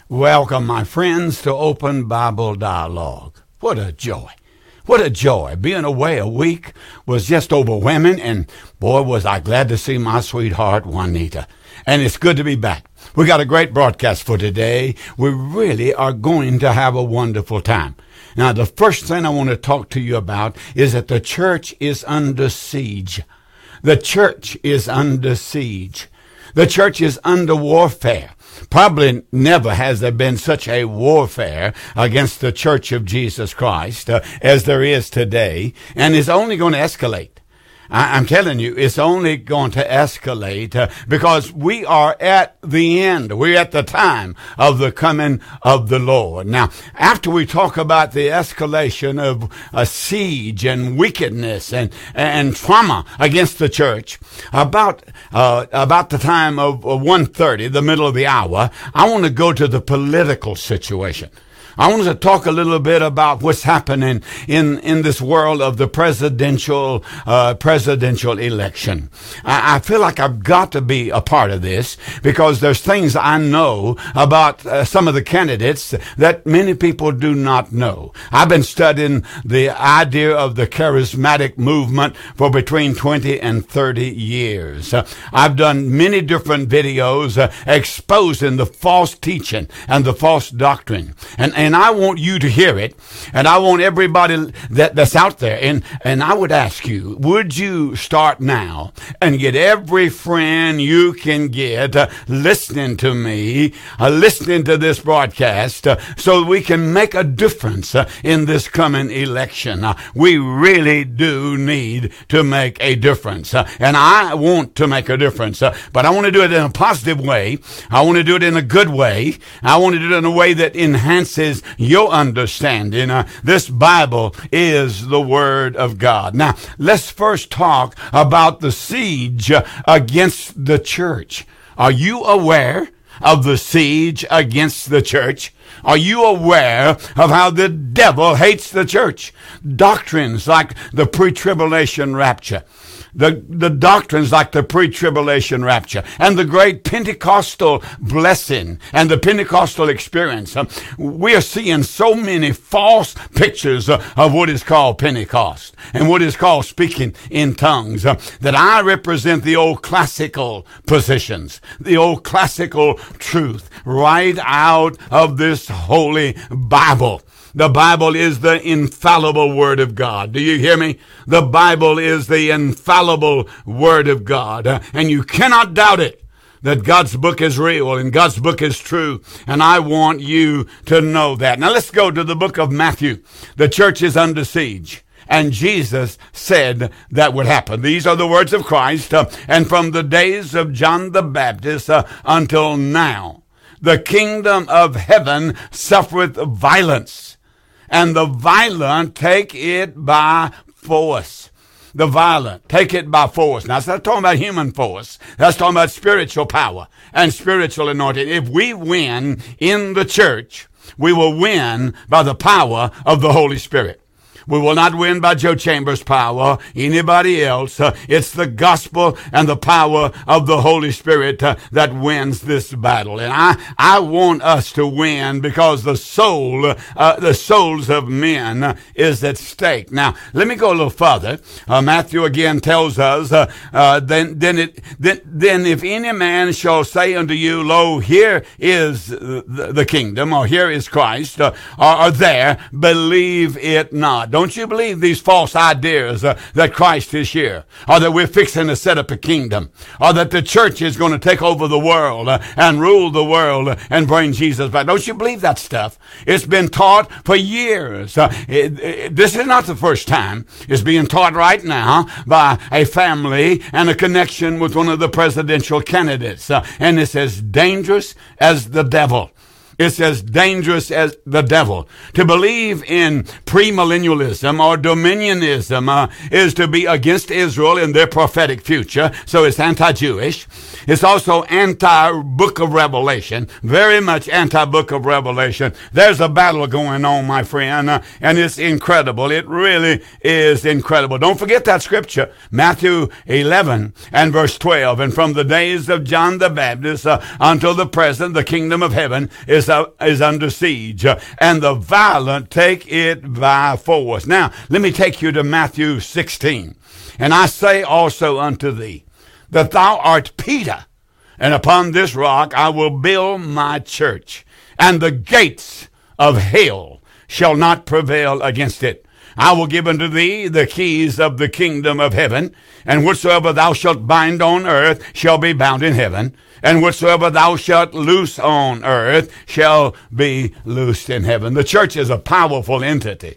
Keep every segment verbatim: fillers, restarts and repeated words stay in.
Welcome, my friends, to Open Bible Dialogue. What a joy. What a joy. Being away a week was just overwhelming, and boy, was I glad to see my sweetheart, Juanita. And it's good to be back. We got a great broadcast for today. We really are going to have a wonderful time. Now, the first thing I want to talk to you about is that the church is under siege. The church is under siege. The church is under warfare. Probably never has there been such a warfare against the Church of Jesus Christ uh, as there is today, and it's only going to escalate. I, I'm telling you, it's only going to escalate uh, because we are at the end. We're at the time of the coming of the Lord. Now, after we talk about the escalation of a siege and wickedness and, and trauma against the church, about uh, about the time of one thirty, the middle of the hour, I want to go to the political situation. I want to talk a little bit about what's happening in, in this world of the presidential, uh, presidential election. I, I feel like I've got to be a part of this because there's things I know about uh, some of the candidates that many people do not know. I've been studying the idea of the charismatic movement for between twenty and thirty years. Uh, I've done many different videos uh, exposing the false teaching and the false doctrine. And And I want you to hear it, and I want everybody that, that's out there. And, and I would ask you, would you start now and get every friend you can get uh, listening to me, uh, listening to this broadcast, uh, so we can make a difference uh, in this coming election. Uh, we really do need to make a difference. Uh, and I want to make a difference, uh, but I want to do it in a positive way. I want to do it in a good way. I want to do it in a way that enhances your understanding. Uh, this Bible is the Word of God. Now, let's first talk about the siege uh, against the church. Are you aware of the siege against the church? Are you aware of how the devil hates the church? Doctrines like the pre-tribulation rapture, The, the doctrines like the pre-tribulation rapture and the great Pentecostal blessing and the Pentecostal experience. Um, we are seeing so many false pictures uh, of what is called Pentecost and what is called speaking in tongues uh, that I represent the old classical positions, the old classical truth right out of this holy Bible. The Bible is the infallible Word of God. Do you hear me? The Bible is the infallible Word of God. Uh, and you cannot doubt it, that God's book is real and God's book is true. And I want you to know that. Now let's go to the book of Matthew. The church is under siege. And Jesus said that would happen. These are the words of Christ. Uh, and from the days of John the Baptist uh, until now, the kingdom of heaven suffereth violence, and the violent take it by force. The violent take it by force. Now, that's not talking about human force. That's talking about spiritual power and spiritual anointing. If we win in the church, we will win by the power of the Holy Spirit. We will not win by Joe Chambers' power, anybody else. Uh, it's the gospel and the power of the Holy Spirit uh, that wins this battle. And I, I want us to win because the soul, uh, the souls of men uh, is at stake. Now, let me go a little further. Uh, Matthew again tells us, uh, uh, then, then it, then, then if any man shall say unto you, lo, here is the, the kingdom, or here is Christ, uh, or, or there, believe it not. Don't you believe these false ideas uh, that Christ is here, or that we're fixing to set up a kingdom, or that the church is going to take over the world uh, and rule the world uh, and bring Jesus back. Don't you believe that stuff? It's been taught for years. Uh, it, it, this is not the first time. It's being taught right now by a family and a connection with one of the presidential candidates. Uh, and it's as dangerous as the devil. It's as dangerous as the devil. To believe in premillennialism or dominionism uh, is to be against Israel in their prophetic future. So it's anti-Jewish. It's also anti-Book of Revelation, very much anti-Book of Revelation. There's a battle going on, my friend, uh, and it's incredible. It really is incredible. Don't forget that scripture, Matthew eleven and verse twelve. And from the days of John the Baptist uh, until the present, the kingdom of heaven is is, uh, is under siege, uh, and the violent take it by force. Now, let me take you to Matthew sixteen. And I say also unto thee, that thou art Peter, and upon this rock I will build my church, and the gates of hell shall not prevail against it. I will give unto thee the keys of the kingdom of heaven, and whatsoever thou shalt bind on earth shall be bound in heaven, and whatsoever thou shalt loose on earth shall be loosed in heaven. The church is a powerful entity.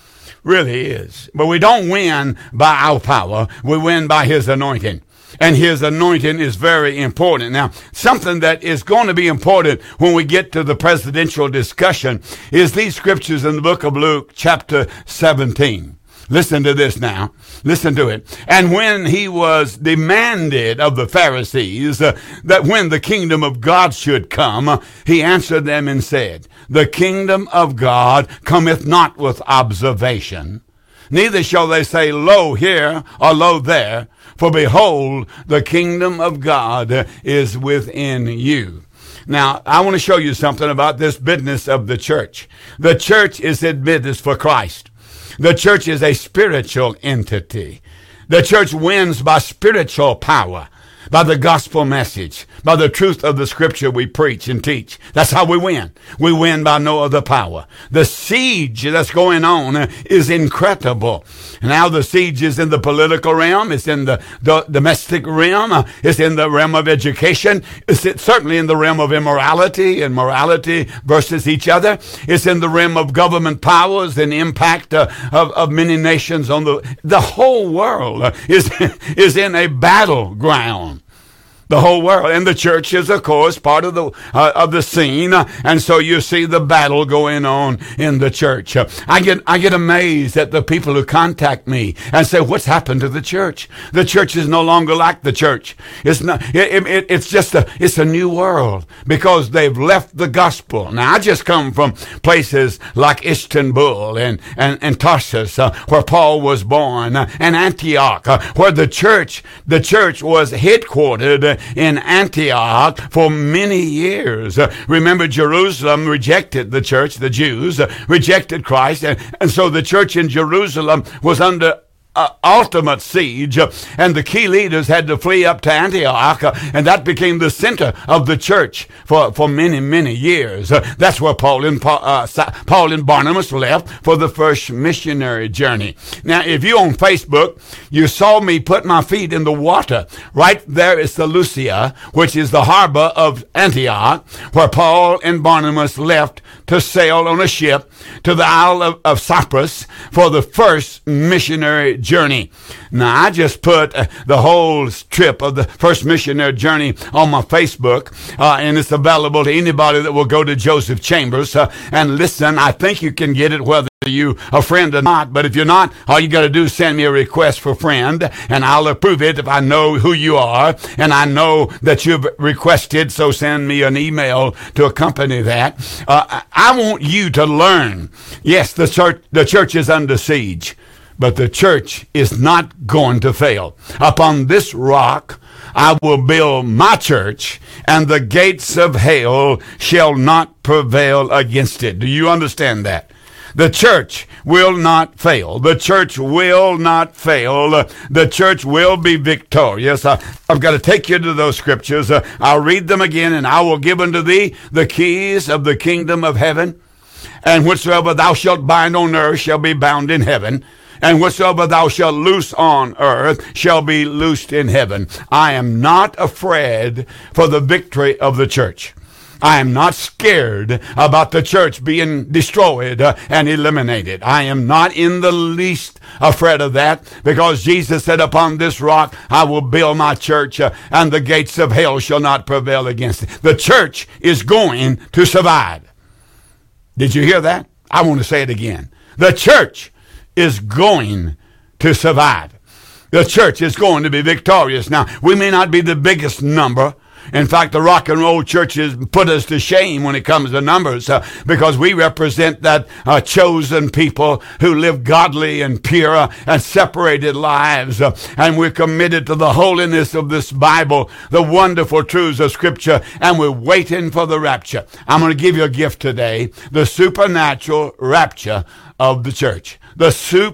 Really is. But we don't win by our power. We win by his anointing. And his anointing is very important. Now, something that is going to be important when we get to the presidential discussion is these scriptures in the book of Luke, chapter seventeen. Listen to this now. Listen to it. And when he was demanded of the Pharisees uh, that when the kingdom of God should come, uh, he answered them and said, the kingdom of God cometh not with observation, neither shall they say, lo here or lo there, for behold, the kingdom of God is within you. Now, I want to show you something about this business of the church. The church is in business for Christ. The church is a spiritual entity. The church wins by spiritual power, by the gospel message, by the truth of the scripture we preach and teach. That's how we win. We win by no other power. The siege that's going on is incredible. Now the siege is in the political realm. It's in the, the domestic realm. It's in the realm of education. It's certainly in the realm of immorality and morality versus each other. It's in the realm of government powers and impact uh, of, of many nations on the, the whole world is, is in a battleground. The whole world. And the church is, of course, part of the uh, of the scene. Uh, and so you see the battle going on in the church. Uh, I get I get amazed at the people who contact me and say, what's happened to the church? The church is no longer like the church. It's not. It, it, it's just a. It's a new world because they've left the gospel. Now I just come from places like Istanbul and and, and Tarsus, uh, where Paul was born, uh, and Antioch, uh, where the church the church was headquartered Uh, in Antioch for many years. Uh, remember, Jerusalem rejected the church, the Jews uh, rejected Christ, and, and so the church in Jerusalem was under Uh, ultimate siege, uh, and the key leaders had to flee up to Antioch, uh, and that became the center of the church for, for many, many years. Uh, that's where Paul and, uh, Paul and Barnabas left for the first missionary journey. Now, if you on Facebook, you saw me put my feet in the water. Right there is Seleucia, which is the harbor of Antioch, where Paul and Barnabas left to sail on a ship to the Isle of, of Cyprus for the first missionary journey. Now, I just put uh, the whole trip of the first missionary journey on my Facebook, uh, and it's available to anybody that will go to Joseph Chambers uh, and listen. I think you can get it whether you a friend or not, but if you're not, all you got to do is send me a request for friend, and I'll approve it if I know who you are, and I know that you've requested, so send me an email to accompany that. Uh, I want you to learn. Yes, the church, the church is under siege, but the church is not going to fail. Upon this rock I will build my church, and the gates of hell shall not prevail against it. Do you understand that? The church will not fail. The church will not fail. The church will be victorious. I, I've got to take you to those scriptures. Uh, I'll read them again. And I will give unto thee the keys of the kingdom of heaven. And whatsoever thou shalt bind on earth shall be bound in heaven. And whatsoever thou shalt loose on earth shall be loosed in heaven. I am not afraid for the victory of the church. I am not scared about the church being destroyed uh, and eliminated. I am not in the least afraid of that, because Jesus said, upon this rock I will build my church, uh, and the gates of hell shall not prevail against it. The church is going to survive. Did you hear that? I want to say it again. The church is going to survive. The church is going to be victorious. Now, we may not be the biggest number. In fact, the rock and roll churches put us to shame when it comes to numbers uh, because we represent that uh, chosen people who live godly and pure uh, and separated lives. Uh, and we're committed to the holiness of this Bible, the wonderful truths of Scripture, and we're waiting for the rapture. I'm going to give you a gift today, the supernatural rapture of the church. The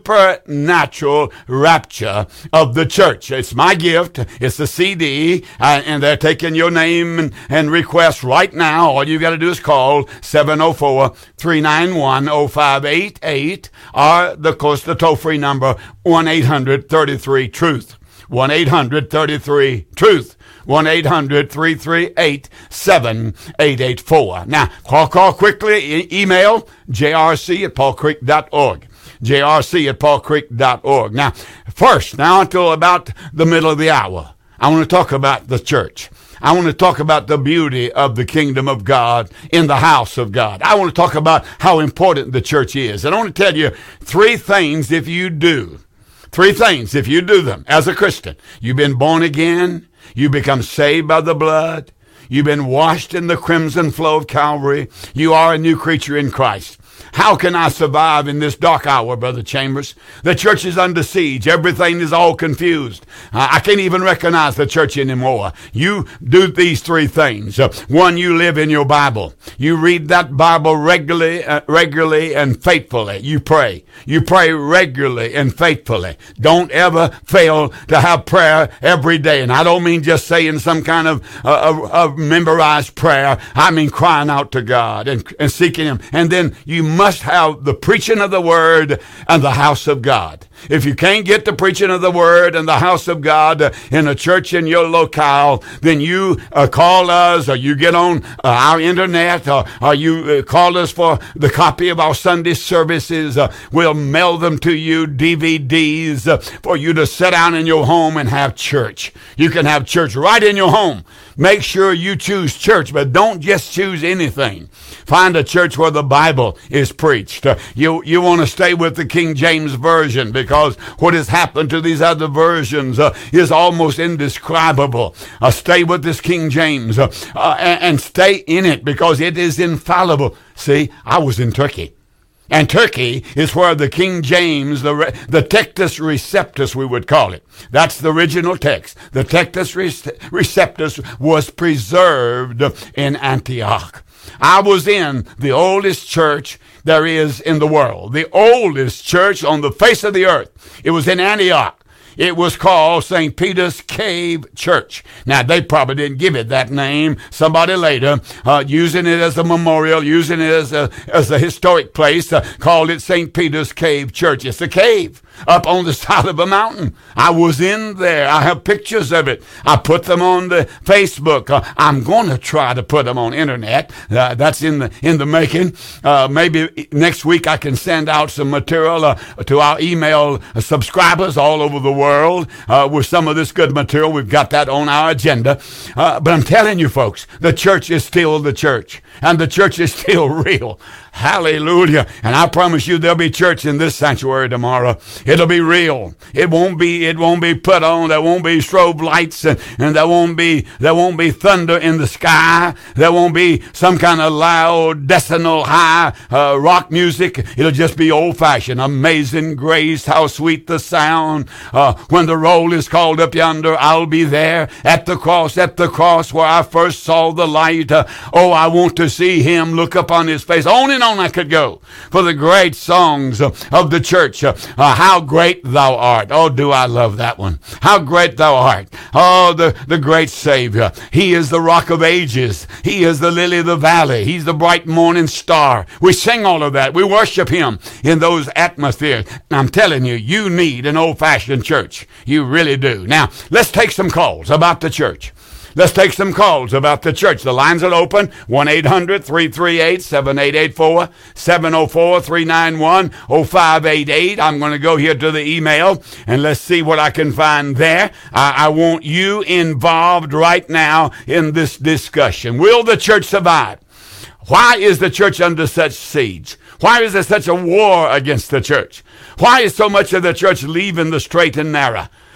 supernatural rapture of the church. It's my gift. It's the C D, uh, and they're taking your name and, and request right now. All you got to do is call seven oh four, three nine one, oh five eight eight, or, of course, the toll-free number, one eight hundred, thirty-three, truth. one eight hundred, thirty-three, truth. one eight hundred, three three eight, seven eight eight four. Now, call, call quickly. E- email j r c at paul creek dot org. j r c at paul creek dot org. Now, first, now until about the middle of the hour, I want to talk about the church. I want to talk about the beauty of the kingdom of God in the house of God. I want to talk about how important the church is. And I want to tell you three things if you do. Three things if you do them as a Christian. You've been born again. You become saved by the blood. You've been washed in the crimson flow of Calvary. You are a new creature in Christ. How can I survive in this dark hour, Brother Chambers? The church is under siege. Everything is all confused. Uh, I can't even recognize the church anymore. You do these three things. Uh, one, you live in your Bible. You read that Bible regularly, uh, regularly and faithfully. You pray. You pray regularly and faithfully. Don't ever fail to have prayer every day. And I don't mean just saying some kind of, uh, of, of memorized prayer. I mean crying out to God and, and seeking Him. And then you must have the preaching of the word and the house of God. If you can't get the preaching of the word and the house of God uh, in a church in your locale, then you uh, call us, or you get on uh, our internet, or, or you uh, call us for the copy of our Sunday services. Uh, we'll mail them to you, D V Ds, uh, for you to sit down in your home and have church. You can have church right in your home. Make sure you choose church, but don't just choose anything. Find a church where the Bible is preached. Uh, you you want to stay with the King James Version, because what has happened to these other versions uh, is almost indescribable. Uh, stay with this King James uh, uh, and, and stay in it, because it is infallible. See, I was in Turkey. And Turkey is where the King James, the the Textus Receptus, we would call it. That's the original text. The Textus Receptus was preserved in Antioch. I was in the oldest church there is in the world, the oldest church on the face of the earth. It was in Antioch. It was called Saint Peter's Cave Church. Now, they probably didn't give it that name. Somebody later, uh, using it as a memorial, using it as a, as a historic place, uh, called it Saint Peter's Cave Church. It's a cave up on the side of a mountain. I was in there. I have pictures of it. I put them on the Facebook. Uh, I'm going to try to put them on internet. Uh, that's in the in the making. Uh, maybe next week I can send out some material uh, to our email subscribers all over the world uh, with some of this good material. We've got that on our agenda. Uh, but I'm telling you, folks, the church is still the church, and the church is still real. Hallelujah. And I promise you there'll be church in this sanctuary tomorrow. It'll be real. It won't be, it won't be put on. There won't be strobe lights, and, and there won't be, there won't be thunder in the sky. There won't be some kind of loud, decimal high uh, rock music. It'll just be old fashioned. Amazing grace, how sweet the sound. Uh, when the roll is called up yonder, I'll be there at the cross, at the cross where I first saw the light. Uh, oh, I want to see Him, look upon His face. On and on I could go for the great songs uh, of the church. Uh, uh, how great thou art. Oh, do I love that one. How great thou art. Oh, the, the great Savior. He is the rock of ages. He is the lily of the valley. He's the bright morning star. We sing all of that. We worship Him in those atmospheres. And I'm telling you, you need an old-fashioned church. You really do. Now, let's take some calls about the church. Let's take some calls about the church. The lines are open. one eight hundred, three three eight, seven eight eight four, seven oh four, three nine one, oh five eight eight. I'm going to go here to the email, and let's see what I can find there. I, I want you involved right now in this discussion. Will the church survive? Why is the church under such siege? Why is there such a war against the church? Why is so much of the church leaving the straight and narrow?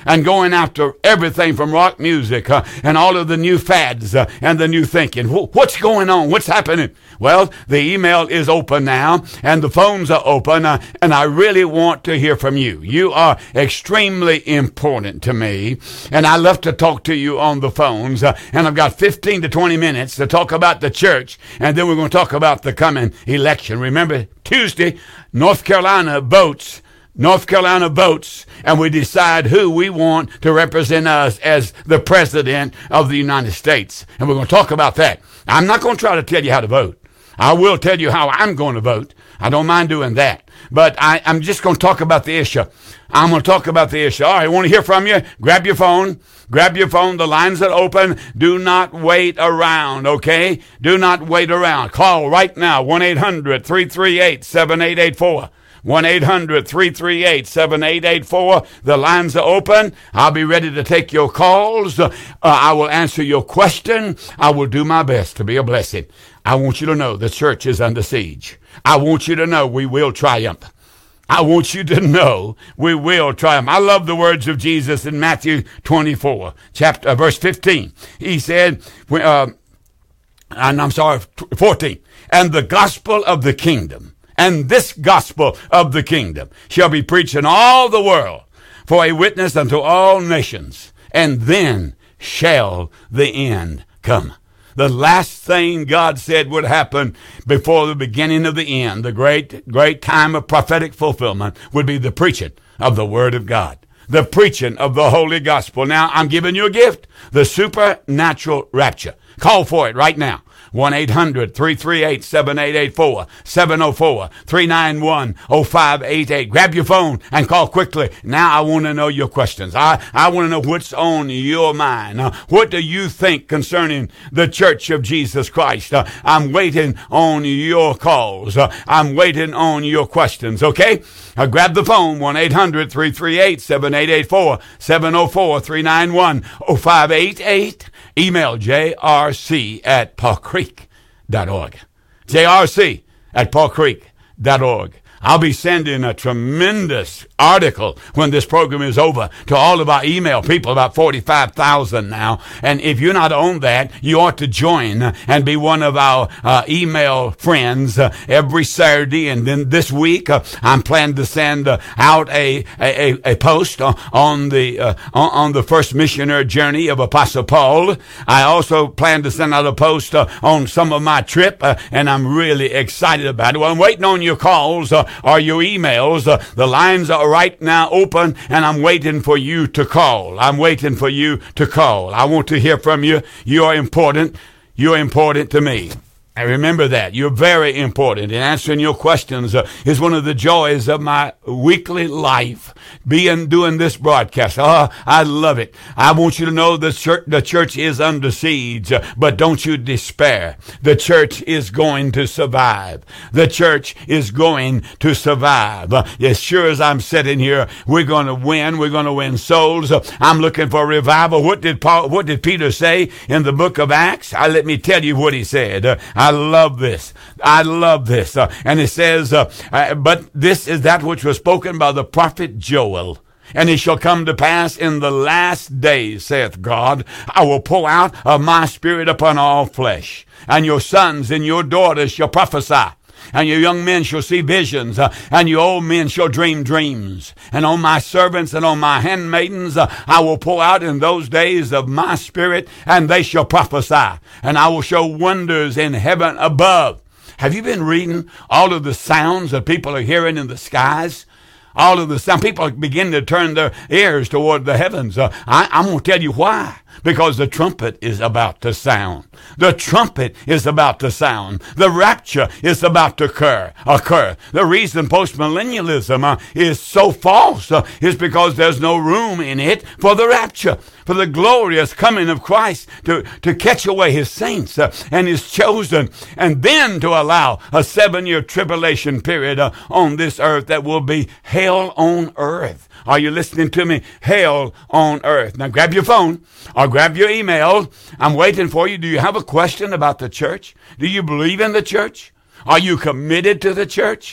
and going after everything from rock music uh, and all of the new fads uh, and the new thinking. What's going on? What's happening? Well, the email is open now, and the phones are open, uh, and I really want to hear from you. You are extremely important to me, and I love to talk to you on the phones, uh, and I've got fifteen to twenty minutes to talk about the church, and then we're going to talk about the coming election. Remember, Tuesday, North Carolina votes. North Carolina votes, and we decide who we want to represent us as the president of the United States. And we're going to talk about that. I'm not going to try to tell you how to vote. I will tell you how I'm going to vote. I don't mind doing that. But I, I'm just going to talk about the issue. I'm going to talk about the issue. All right, I want to hear from you. Grab your phone. Grab your phone. The lines are open. Do not wait around, okay? Do not wait around. Call right now, one eight hundred three three eight seven eight eight four. one eight hundred three three eight seven eight eight four. The lines are open. I'll be ready to take your calls. Uh, I will answer your question. I will do my best to be a blessing. I want you to know the church is under siege. I want you to know we will triumph. I want you to know we will triumph. I love the words of Jesus in Matthew twenty-four, chapter, uh, verse fifteen. He said, uh, and I'm sorry, fourteen, and the gospel of the kingdom, and this gospel of the kingdom shall be preached in all the world for a witness unto all nations, and then shall the end come. The last thing God said would happen before the beginning of the end, the great, great time of prophetic fulfillment, would be the preaching of the Word of God, the preaching of the Holy Gospel. Now, I'm giving you a gift, the supernatural rapture. Call for it right now. one eight hundred three three eight seven eight eight four, seven oh four three nine one oh five eight eight. Grab your phone and call quickly. Now I want to know your questions. I, I want to know what's on your mind. Uh, what do you think concerning the Church of Jesus Christ? Uh, I'm waiting on your calls. Uh, I'm waiting on your questions, okay? Uh, grab the phone, one eight hundred three three eight seven eight eight four, seven oh four three nine one oh five eight eight. Email J R C at paul creek dot org. J R C at paul creek dot org. I'll be sending a tremendous article when this program is over to all of our email people, about forty-five thousand now. And if you're not on that, you ought to join and be one of our uh, email friends uh, every Saturday. And then this week, uh, I'm planning to send uh, out a, a, a post uh, on the uh, on, on the first missionary journey of Apostle Paul. I also plan to send out a post uh, on some of my trip, uh, and I'm really excited about it. Well, I'm waiting on your calls. Uh, or your emails. Uh, the lines are right now open, and I'm waiting for you to call. I'm waiting for you to call. I want to hear from you. You are important. You're important to me. And remember that. You're very important. And answering your questions uh, is one of the joys of my weekly life, being doing this broadcast. Oh, I love it. I want you to know the church, the church is under siege, uh, but don't you despair. The church is going to survive. The church is going to survive. Uh, as sure as I'm sitting here, we're going to win. We're going to win souls. Uh, I'm looking for revival. What did Paul, what did Peter say in the book of Acts? Uh, let me tell you what he said. Uh, I love this. I love this. Uh, and it says, uh, uh, but this is that which was spoken by the prophet Joel. And it shall come to pass in the last days, saith God, I will pour out of my spirit upon all flesh. And your sons and your daughters shall prophesy. And your young men shall see visions, uh, and your old men shall dream dreams. And on my servants and on my handmaidens uh, I will pour out in those days of my spirit, and they shall prophesy. And I will show wonders in heaven above. Have you been reading all of the sounds that people are hearing in the skies? All of the sound. People begin to turn their ears toward the heavens. Uh, I, I'm going to tell you why. Because the trumpet is about to sound. The trumpet is about to sound. The rapture is about to occur. occur. The reason postmillennialism uh, is so false uh, is because there's no room in it for the rapture, for the glorious coming of Christ to, to catch away his saints uh, and his chosen, and then to allow a seven-year tribulation period uh, on this earth that will be hell on earth. Are you listening to me? Hell on earth. Now grab your phone or grab your email. I'm waiting for you. Do you have a question about the church? Do you believe in the church? Are you committed to the church?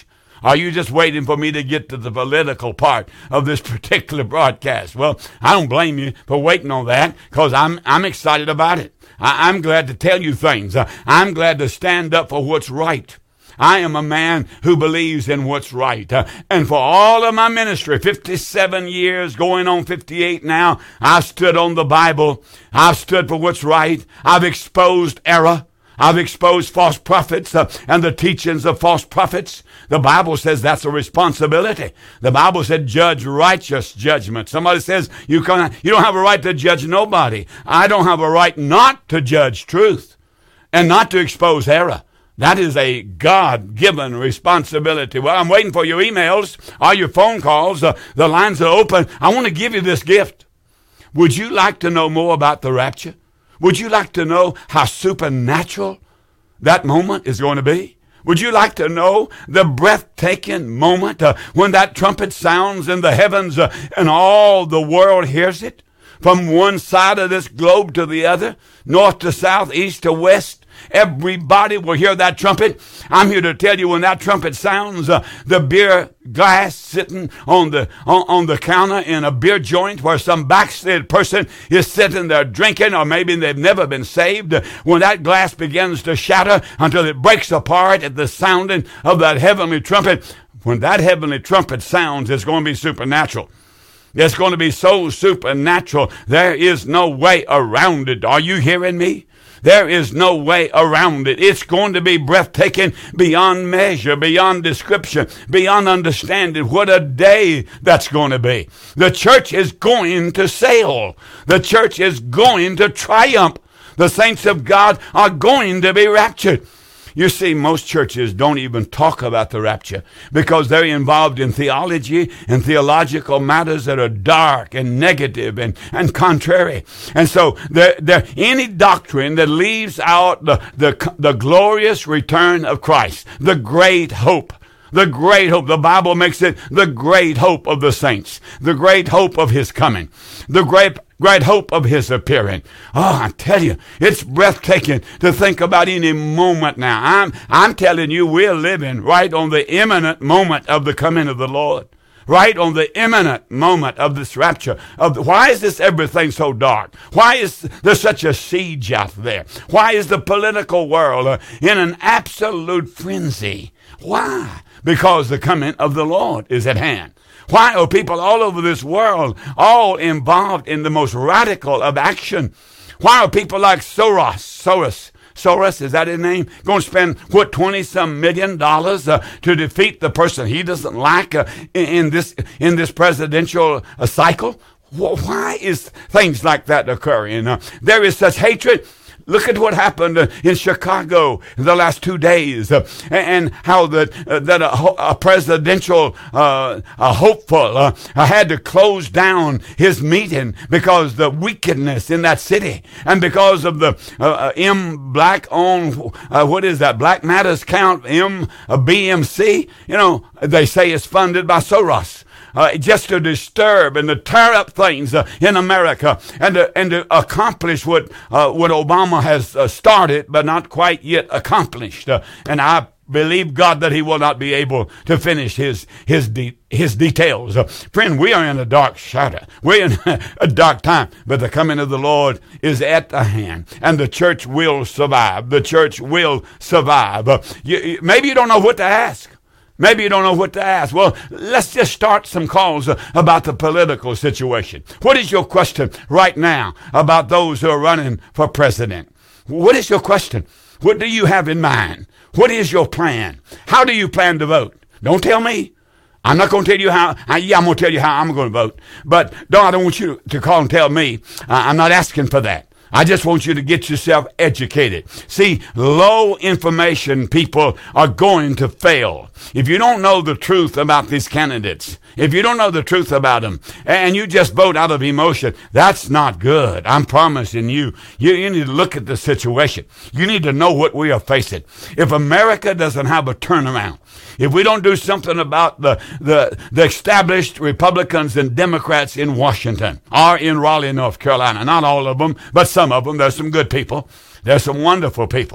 Are you just waiting for me to get to the political part of this particular broadcast? Well, I don't blame you for waiting on that, because I'm I'm excited about it. I, I'm glad to tell you things. Uh, I'm glad to stand up for what's right. I am a man who believes in what's right. Uh, and for all of my ministry, fifty-seven years, going on fifty-eight now, I've stood on the Bible. I've stood for what's right. I've exposed error. I've exposed false prophets uh, and the teachings of false prophets. The Bible says that's a responsibility. The Bible said judge righteous judgment. Somebody says you can't, you don't have a right to judge nobody. I don't have a right not to judge truth and not to expose error. That is a God-given responsibility. Well, I'm waiting for your emails or your phone calls. Uh, the lines are open. I want to give you this gift. Would you like to know more about the rapture? Would you like to know how supernatural that moment is going to be? Would you like to know the breathtaking moment uh, when that trumpet sounds in the heavens uh, and all the world hears it? From one side of this globe to the other, north to south, east to west, everybody will hear that trumpet. I'm here to tell you, when that trumpet sounds, uh, the beer glass sitting on the on, on the counter in a beer joint where some backslid person is sitting there drinking, or maybe they've never been saved, uh, when that glass begins to shatter until it breaks apart at the sounding of that heavenly trumpet, when that heavenly trumpet sounds, it's going to be supernatural. It's going to be so supernatural. There is no way around it. Are you hearing me? There is no way around it. It's going to be breathtaking beyond measure, beyond description, beyond understanding. What a day that's going to be. The church is going to sail. The church is going to triumph. The saints of God are going to be raptured. You see, most churches don't even talk about the rapture because they're involved in theology and theological matters that are dark and negative and, and contrary. And so there, there, any doctrine that leaves out the, the, the glorious return of Christ, the great hope, the great hope. The Bible makes it the great hope of the saints, the great hope of his coming, the great great hope of his appearing. Oh, I tell you, it's breathtaking to think about any moment now. I'm, I'm telling you, we're living right on the imminent moment of the coming of the Lord. Right on the imminent moment of this rapture. Of the, why is this everything so dark? Why is there such a siege out there? Why is the political world uh, in an absolute frenzy? Why? Because the coming of the Lord is at hand. Why are people all over this world all involved in the most radical of action? Why are people like Soros, Soros, Soros, is that his name? Going to spend, what, twenty-some million dollars uh, to defeat the person he doesn't like uh, in, in this in this presidential uh, cycle? Why is things like that occurring? Uh, there is such hatred. Look at what happened uh, in Chicago in the last two days, uh, and, and how that uh, that a, a presidential uh, a hopeful uh, had to close down his meeting because the wickedness in that city, and because of the uh, uh, M Black on uh, what is that Black Matters count M uh, B M C? You know, they say it's funded by Soros. Uh, just to disturb and to tear up things uh, in America, and to, and to accomplish what uh, what Obama has uh, started but not quite yet accomplished. Uh, and I believe God that he will not be able to finish his his de- his details. Uh, friend, we are in a dark shadow. We're in a dark time, but the coming of the Lord is at the hand, and the church will survive. The church will survive. Uh, you, maybe you don't know what to ask. Maybe you don't know what to ask. Well, let's just start some calls uh, about the political situation. What is your question right now about those who are running for president? What is your question? What do you have in mind? What is your plan? How do you plan to vote? Don't tell me. I'm not going to tell you how. I, yeah, I'm going to tell you how I'm going to vote. But no, I don't want you to call and tell me. Uh, I'm not asking for that. I just want you to get yourself educated. See, low information people are going to fail. If you don't know the truth about these candidates, if you don't know the truth about them, and you just vote out of emotion, that's not good. I'm promising you, you, you need to look at the situation. You need to know what we are facing. If America doesn't have a turnaround, if we don't do something about the, the, the established Republicans and Democrats in Washington or in Raleigh, North Carolina, not all of them, but some of them, there's some good people. There's some wonderful people.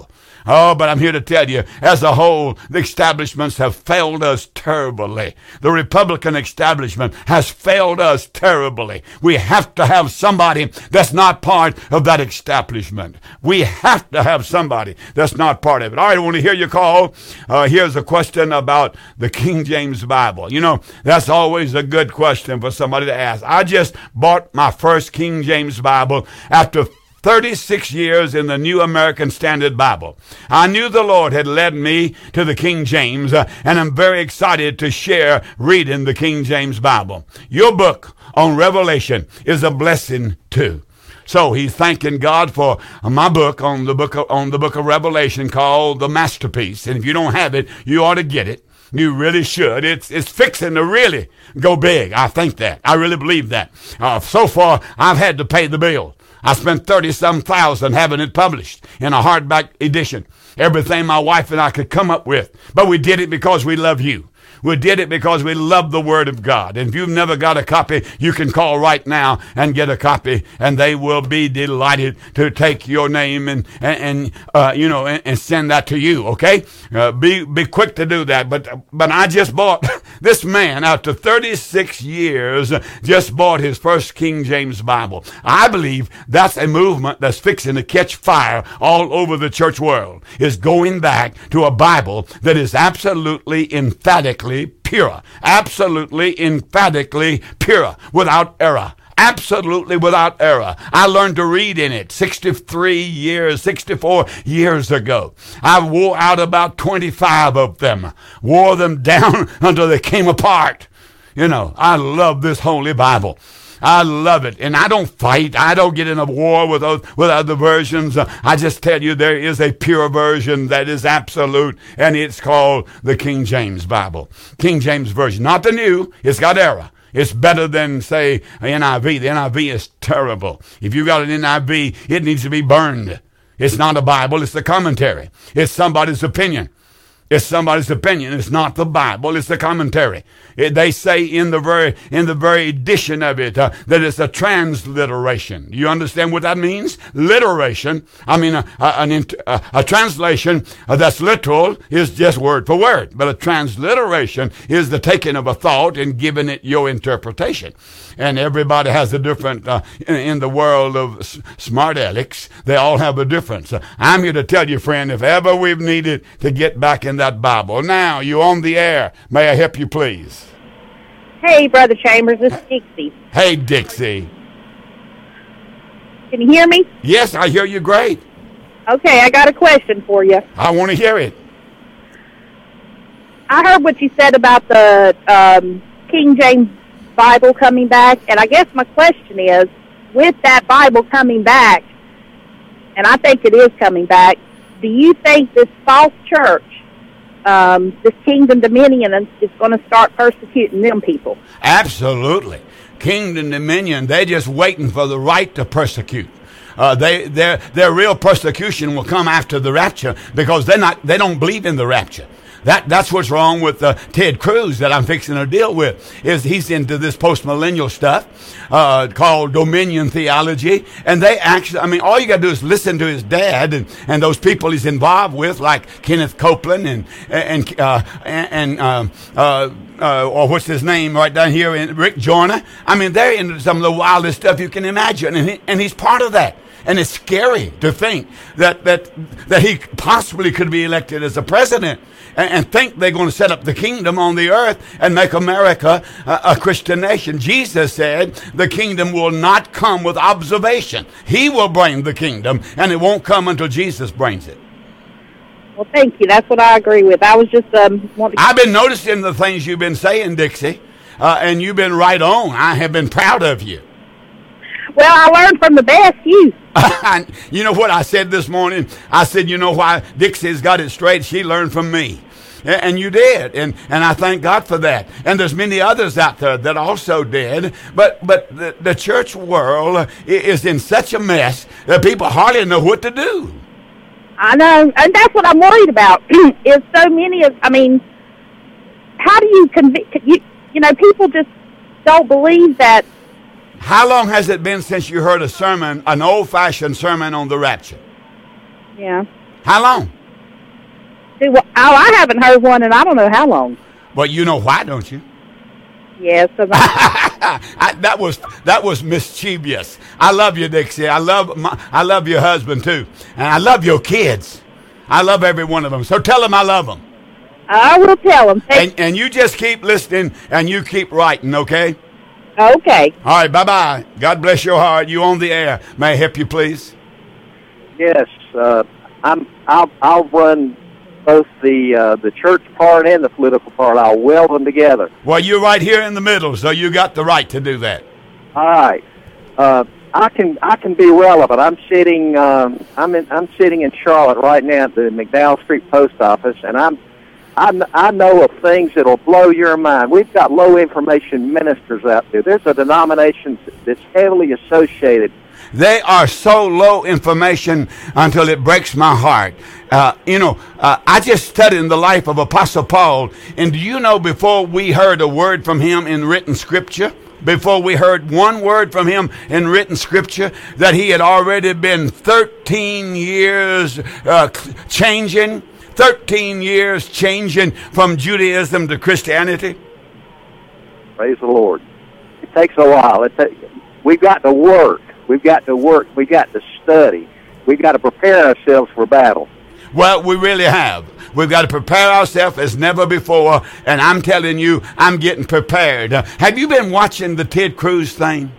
Oh, but I'm here to tell you, as a whole, the establishments have failed us terribly. The Republican establishment has failed us terribly. We have to have somebody that's not part of that establishment. We have to have somebody that's not part of it. All right, I want to hear your call. Uh, here's a question about the King James Bible. You know, that's always a good question for somebody to ask. I just bought my first King James Bible after thirty-six years in the New American Standard Bible. I knew the Lord had led me to the King James, uh, and I'm very excited to share reading the King James Bible. Your book on Revelation is a blessing too. So he's thanking God for my book on the book of, on the book of Revelation called The Masterpiece. And if you don't have it, you ought to get it. You really should. It's it's fixing to really go big. I think that. I really believe that. Uh, so far, I've had to pay the bill. I spent thirty-some thousand having it published in a hardback edition. Everything my wife and I could come up with. But we did it because we love you. We did it because we love the Word of God. And if you've never got a copy, you can call right now and get a copy, and they will be delighted to take your name and, and, and uh, you know, and, and send that to you, okay? Uh, be be quick to do that. But but I just bought, this man, after thirty-six years, just bought his first King James Bible. I believe that's a movement that's fixing to catch fire all over the church world, is going back to a Bible that is absolutely emphatically pure, absolutely emphatically pure, without error. Absolutely without error. I learned to read in it sixty-three years, sixty-four years ago. I wore out about twenty-five of them, wore them down until they came apart. You know, I love this Holy Bible. I love it. And I don't fight. I don't get in a war with, with other versions. Uh, I just tell you there is a pure version that is absolute, and it's called the King James Bible. King James Version. Not the new. It's got error. It's better than, say, N I V. The N I V is terrible. If you got an N I V, it needs to be burned. It's not a Bible. It's the commentary. It's somebody's opinion. It's somebody's opinion. It's not the Bible. It's the commentary. It, they say in the very in the very edition of it uh, that it's a transliteration. You understand what that means? Literation. I mean, a, a, an, a, a translation uh, that's literal is just word for word. But a transliteration is the taking of a thought and giving it your interpretation. And everybody has a different, uh, in, in the world of s- smart alecks, they all have a difference. Uh, I'm here to tell you, friend, if ever we've needed to get back in that Bible. Now, you're on the air. May I help you, please? Hey, Brother Chambers, this is Dixie. Hey, Dixie. Can you hear me? Yes, I hear you great. Okay, I got a question for you. I want to hear it. I heard what you said about the um, King James Bible coming back, and I guess my question is, with that Bible coming back, and I think it is coming back, do you think this false church, um, this Kingdom Dominion, is going to start persecuting them people? Absolutely. Kingdom Dominion, they're just waiting for the right to persecute. Uh, they, their, their real persecution will come after the rapture, because they're not, they don't believe in the rapture. That, that's what's wrong with uh, Ted Cruz that I'm fixing to deal with, is he's into this post-millennial stuff uh, called dominion theology. And they actually, I mean, all you got to do is listen to his dad and, and those people he's involved with, like Kenneth Copeland and, and, uh, and, um, uh, uh, or what's his name right down here, Rick Joyner. I mean, they're into some of the wildest stuff you can imagine. And, he, and he's part of that. And it's scary to think that, that, that he possibly could be elected as a president and, and think they're going to set up the kingdom on the earth and make America a, a Christian nation. Jesus said the kingdom will not come with observation. He will bring the kingdom, and it won't come until Jesus brings it. Well, thank you. That's what I agree with. I was just um, wanting to... I've been noticing the things you've been saying, Dixie, uh, and you've been right on. I have been proud of you. Well, I learned from the best, you. You know what I said this morning? I said, you know why Dixie's got it straight? She learned from me. And you did. And, and I thank God for that. And there's many others out there that also did. But, but the, the church world is in such a mess that people hardly know what to do. I know. And that's what I'm worried about, is so many of, I mean, how do you convict, you, you know, people just don't believe that. How long has it been since you heard a sermon, an old-fashioned sermon on the rapture? Yeah. How long? Do, oh, I haven't heard one in I don't know how long. Well, you know why, don't you? Yes. Yeah, so I, that was that was mischievous. I love you, Dixie. I love my, I love your husband too, and I love your kids. I love every one of them. So tell them I love them. I will tell them. And, and you just keep listening and you keep writing, okay? Okay. All right. Bye bye. God bless your heart. You on the air? May I help you, please? Yes. Uh, I'm. I'll. I'll run both the uh, the church part and the political part. I'll weld them together. Well, you're right here in the middle, so you got the right to do that. All right. Uh, I can I can be relevant. I'm sitting um, I'm in I'm sitting in Charlotte right now at the McDowell Street Post Office, and I'm I, I know of things that'll blow your mind. We've got low information ministers out there. There's a denomination that's heavily associated. They are so low information until it breaks my heart. Uh, you know, uh, I just studied the life of Apostle Paul, and do you know before we heard a word from him in written scripture, before we heard one word from him in written scripture, that he had already been thirteen years uh, changing, thirteen years changing from Judaism to Christianity? Praise the Lord. It takes a while. It ta- we've got to work. We've got to work. We've got to study. We've got to prepare ourselves for battle. Well, we really have. We've got to prepare ourselves as never before, and I'm telling you, I'm getting prepared. Uh, have you been watching the Ted Cruz thing?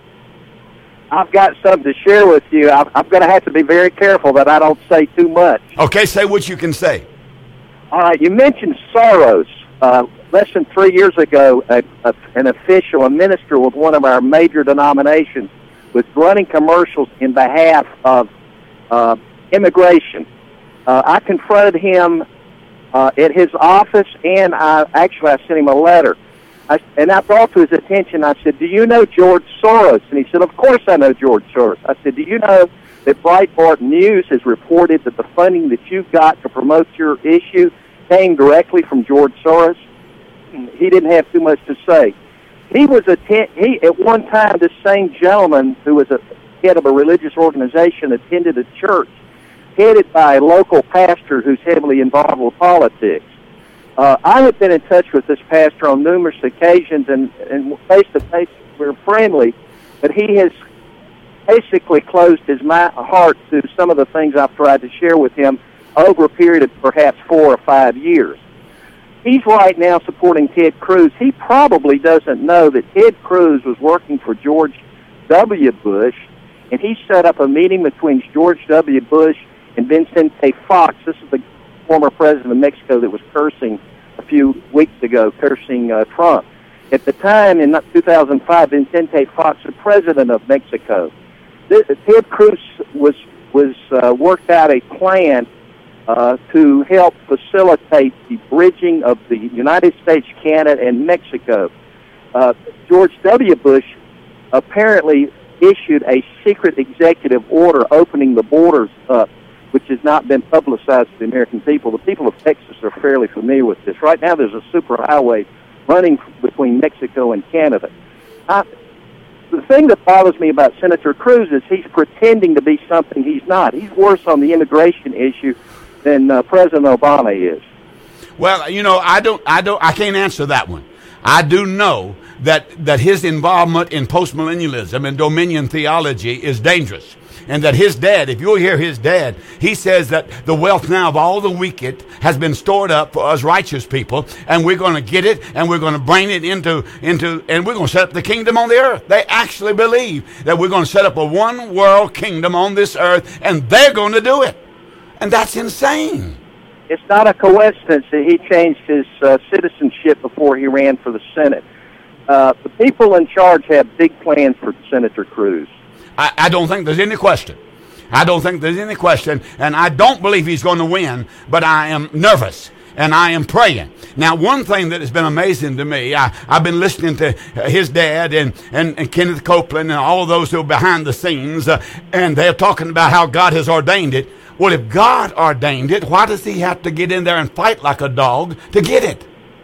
I've got something to share with you. I'm, I'm going to have to be very careful that I don't say too much. Okay, say what you can say. All right, you mentioned Soros. Uh, less than three years ago, a, a, an official, a minister with one of our major denominations, was running commercials in behalf of uh, immigration. Uh, I confronted him uh, at his office, and I actually I sent him a letter. I, and I brought to his attention, I said, do you know George Soros? And he said, of course I know George Soros. I said, do you know that Breitbart News has reported that the funding that you've got to promote your issue came directly from George Soros? He didn't have too much to say. He was a ten, he at one time, this same gentleman who was a head of a religious organization attended a church headed by a local pastor who's heavily involved with politics. Uh, I have been in touch with this pastor on numerous occasions, and, and face-to-face we're friendly, but he has basically closed his my, heart to some of the things I've tried to share with him over a period of perhaps four or five years. He's right now supporting Ted Cruz. He probably doesn't know that Ted Cruz was working for George W. Bush, and he set up a meeting between George W. Bush and Vicente Fox. This is the former president of Mexico that was cursing a few weeks ago, cursing uh, Trump. At the time, in two thousand five, Vicente Fox was president of Mexico. This, Ted Cruz was, was uh, worked out a plan Uh, to help facilitate the bridging of the United States, Canada, and Mexico. Uh, George W. Bush apparently issued a secret executive order opening the borders up, which has not been publicized to the American people. The people of Texas are fairly familiar with this. Right now there's a superhighway running between Mexico and Canada. I, the thing that bothers me about Senator Cruz is he's pretending to be something he's not. He's worse on the immigration issue than uh, President Obama is. Well, you know, I don't, I don't, I can't answer that one. I do know that that his involvement in postmillennialism and dominion theology is dangerous, and that his dad, if you'll hear his dad, he says that the wealth now of all the wicked has been stored up for us righteous people, and we're going to get it, and we're going to bring it into into, and we're going to set up the kingdom on the earth. They actually believe that we're going to set up a one world kingdom on this earth, and they're going to do it. And that's insane. It's not a coincidence that he changed his uh, citizenship before he ran for the Senate. Uh, the people in charge have big plans for Senator Cruz. I, I don't think there's any question. I don't think there's any question. And I don't believe he's going to win, but I am nervous. And I am praying. Now, one thing that has been amazing to me, I, I've been listening to his dad and, and, and Kenneth Copeland and all of those who are behind the scenes, uh, and they're talking about how God has ordained it. Well, if God ordained it, why does he have to get in there and fight like a dog to get it?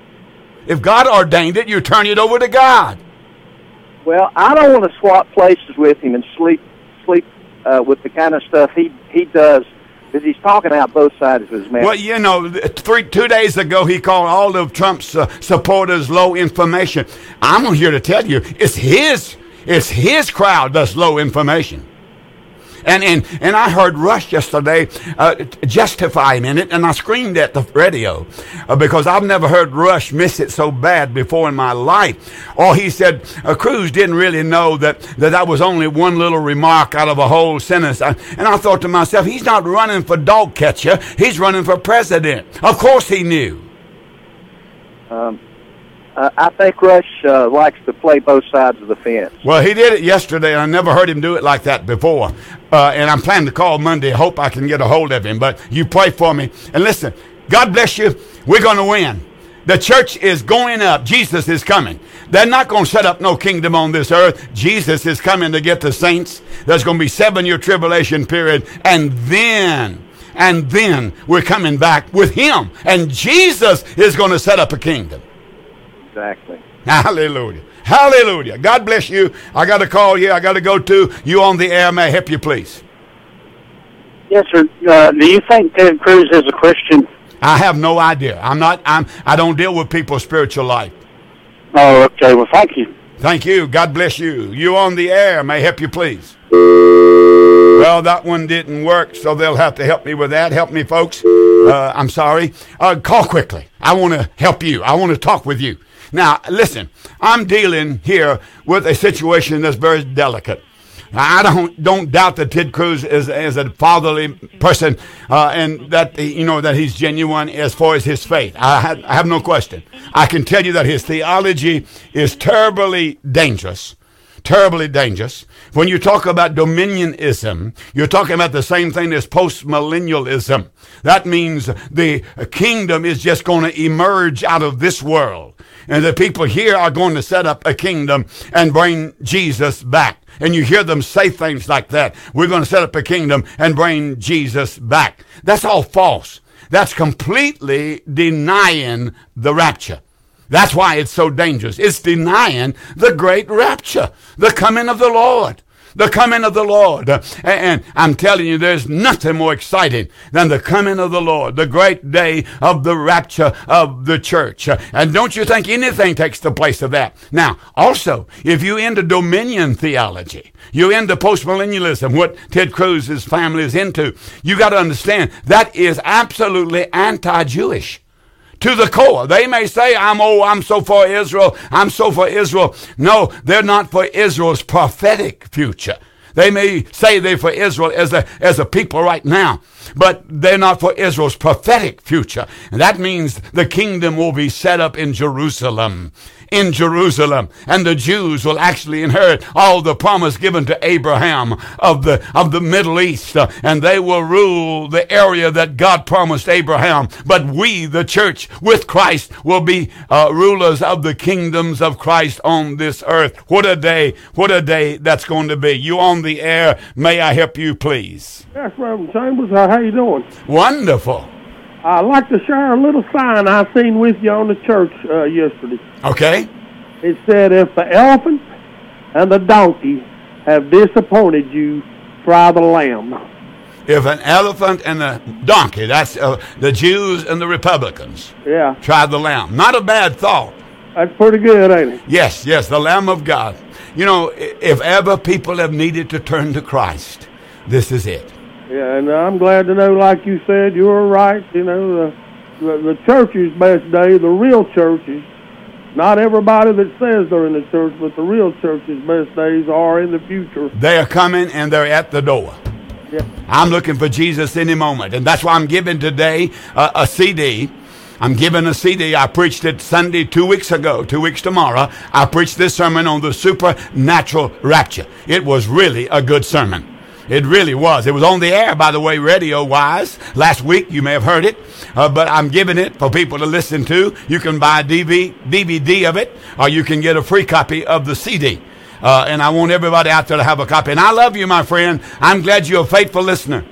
If God ordained it, you turn it over to God. Well, I don't want to swap places with him and sleep sleep uh, with the kind of stuff he, he does Because he's talking out both sides of his mouth. Well, you know, three, two days ago, he called all of Trump's uh, supporters low information. I'm here to tell you, it's his, it's his crowd that's low information. And and and I heard Rush yesterday uh, justify him in it, and I screamed at the radio uh, because I've never heard Rush miss it so bad before in my life. Or he said uh, Cruz didn't really know that, that that was only one little remark out of a whole sentence. I, and I thought to myself, he's not running for dog catcher. He's running for president. Of course he knew. Um. Uh, I think Rush uh, likes to play both sides of the fence. Well, he did it yesterday, and I never heard him do it like that before. Uh, and I'm planning to call Monday. I hope I can get a hold of him. But you pray for me. And listen, God bless you. We're going to win. The church is going up. Jesus is coming. They're not going to set up no kingdom on this earth. Jesus is coming to get the saints. There's going to be seven-year tribulation period. And then, and then we're coming back with him. And Jesus is going to set up a kingdom. Exactly. Hallelujah. Hallelujah. God bless you. I got a call here. I got to go to. You on the air. May I help you, please? Yes, sir. Uh, do you think Ted Cruz is a Christian? I have no idea. I'm not, I'm, I don't deal with people's spiritual life. Oh, okay. Well, thank you. Thank you. God bless you. You on the air. May I help you, please? Well, that one didn't work, so they'll have to help me with that. Help me, folks. Uh, I'm sorry. Uh, call quickly. I want to help you. I want to talk with you. Now, listen, I'm dealing here with a situation that's very delicate. I don't don't doubt that Ted Cruz is, is a fatherly person, uh, and that you know that he's genuine as far as his faith. I have, I have no question. I can tell you that his theology is terribly dangerous. Terribly dangerous. When you talk about dominionism, you're talking about the same thing as postmillennialism. That means the kingdom is just going to emerge out of this world. And the people here are going to set up a kingdom and bring Jesus back. And you hear them say things like that. We're going to set up a kingdom and bring Jesus back. That's all false. That's completely denying the rapture. That's why it's so dangerous. It's denying the great rapture, the coming of the Lord. The coming of the Lord. Uh, and, and I'm telling you, there's nothing more exciting than the coming of the Lord, the great day of the rapture of the church. Uh, and don't you think anything takes the place of that? Now, also, if you into dominion theology, you into postmillennialism, what Ted Cruz's family is into, you got to understand that is absolutely anti-Jewish. To the core. They may say, I'm, oh, I'm so for Israel. I'm so for Israel. No, they're not for Israel's prophetic future. They may say they're for Israel as a, as a people right now, but they're not for Israel's prophetic future. And that means the kingdom will be set up in Jerusalem. In Jerusalem, and the Jews will actually inherit all the promise given to Abraham of the of the Middle East, uh, and they will rule the area that God promised Abraham. But we, the church, with Christ, will be uh, rulers of the kingdoms of Christ on this earth. What a day! What a day that's going to be. You on the air? May I help you, please? Yes, Reverend Chambers. How you doing? Wonderful. I'd like to share a little sign I seen with you on the church uh, yesterday. Okay. It said, if the elephant and the donkey have disappointed you, try the lamb. If an elephant and a donkey, that's uh, the Jews and the Republicans. Yeah. Try the lamb. Not a bad thought. That's pretty good, ain't it? Yes, yes, the Lamb of God. You know, if ever people have needed to turn to Christ, this is it. Yeah, and I'm glad to know, like you said, you were right. You know, the, the, the church's best day, the real church's, not everybody that says they're in the church, but the real church's best days are in the future. They are coming and they're at the door. Yeah. I'm looking for Jesus any moment. And that's why I'm giving today uh, a C D. I'm giving a C D. I preached it Sunday two weeks ago, two weeks tomorrow. I preached this sermon on the supernatural rapture. It was really a good sermon. It really was. It was on the air, by the way, radio-wise. Last week, you may have heard it. Uh, but I'm giving it for people to listen to. You can buy a D V D of it, or you can get a free copy of the C D. Uh, and I want everybody out there to have a copy. And I love you, my friend. I'm glad you're a faithful listener.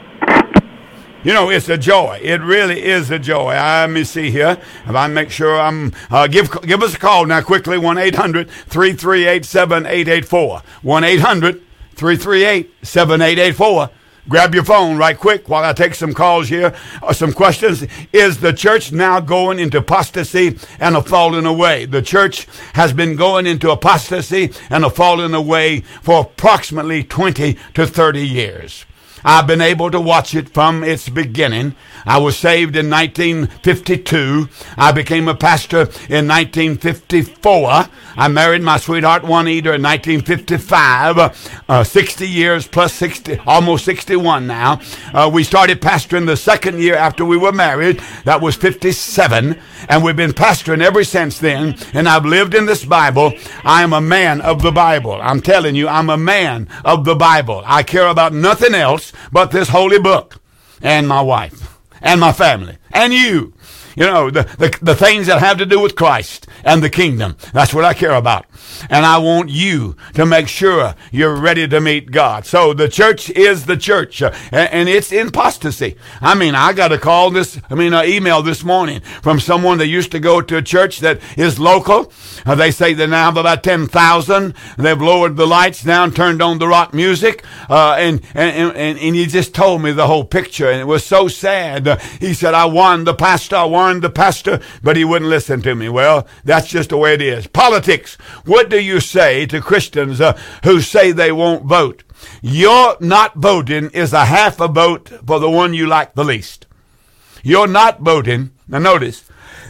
You know, it's a joy. It really is a joy. I, let me see here. If I make sure I'm, uh, give, give us a call now quickly, one eight hundred three three eight seven eight eight four. one eight hundred three three eight seven eight eight four. Grab your phone right quick while I take some calls here, or some questions. Is the church now going into apostasy and a falling away? The church has been going into apostasy and a falling away for approximately twenty to thirty years. I've been able to watch it from its beginning. I was saved in nineteen fifty-two. I became a pastor in nineteen fifty-four. I married my sweetheart Juanita in nineteen fifty-five. Uh, sixty years plus sixty, almost sixty-one now. Uh, we started pastoring the second year after we were married. That was fifty-seven. And we've been pastoring ever since then. And I've lived in this Bible. I am a man of the Bible. I'm telling you, I'm a man of the Bible. I care about nothing else but this holy book and my wife and my family and you. You know, the, the, the things that have to do with Christ and the kingdom. That's what I care about. And I want you to make sure you're ready to meet God. So the church is the church, uh, and, and it's in apostasy. I mean, I got a call this, I mean, an email this morning from someone that used to go to a church that is local. Uh, they say they now have about ten thousand. They've lowered the lights down, turned on the rock music, uh, and, and, and, and he just told me the whole picture, and it was so sad. Uh, he said, I warned the pastor, I warned the pastor, but he wouldn't listen to me. Well, that's just the way it is. Politics. What do you say to Christians uh, who say they won't vote? Your not voting is a half a vote for the one you like the least. You're not voting. Now notice.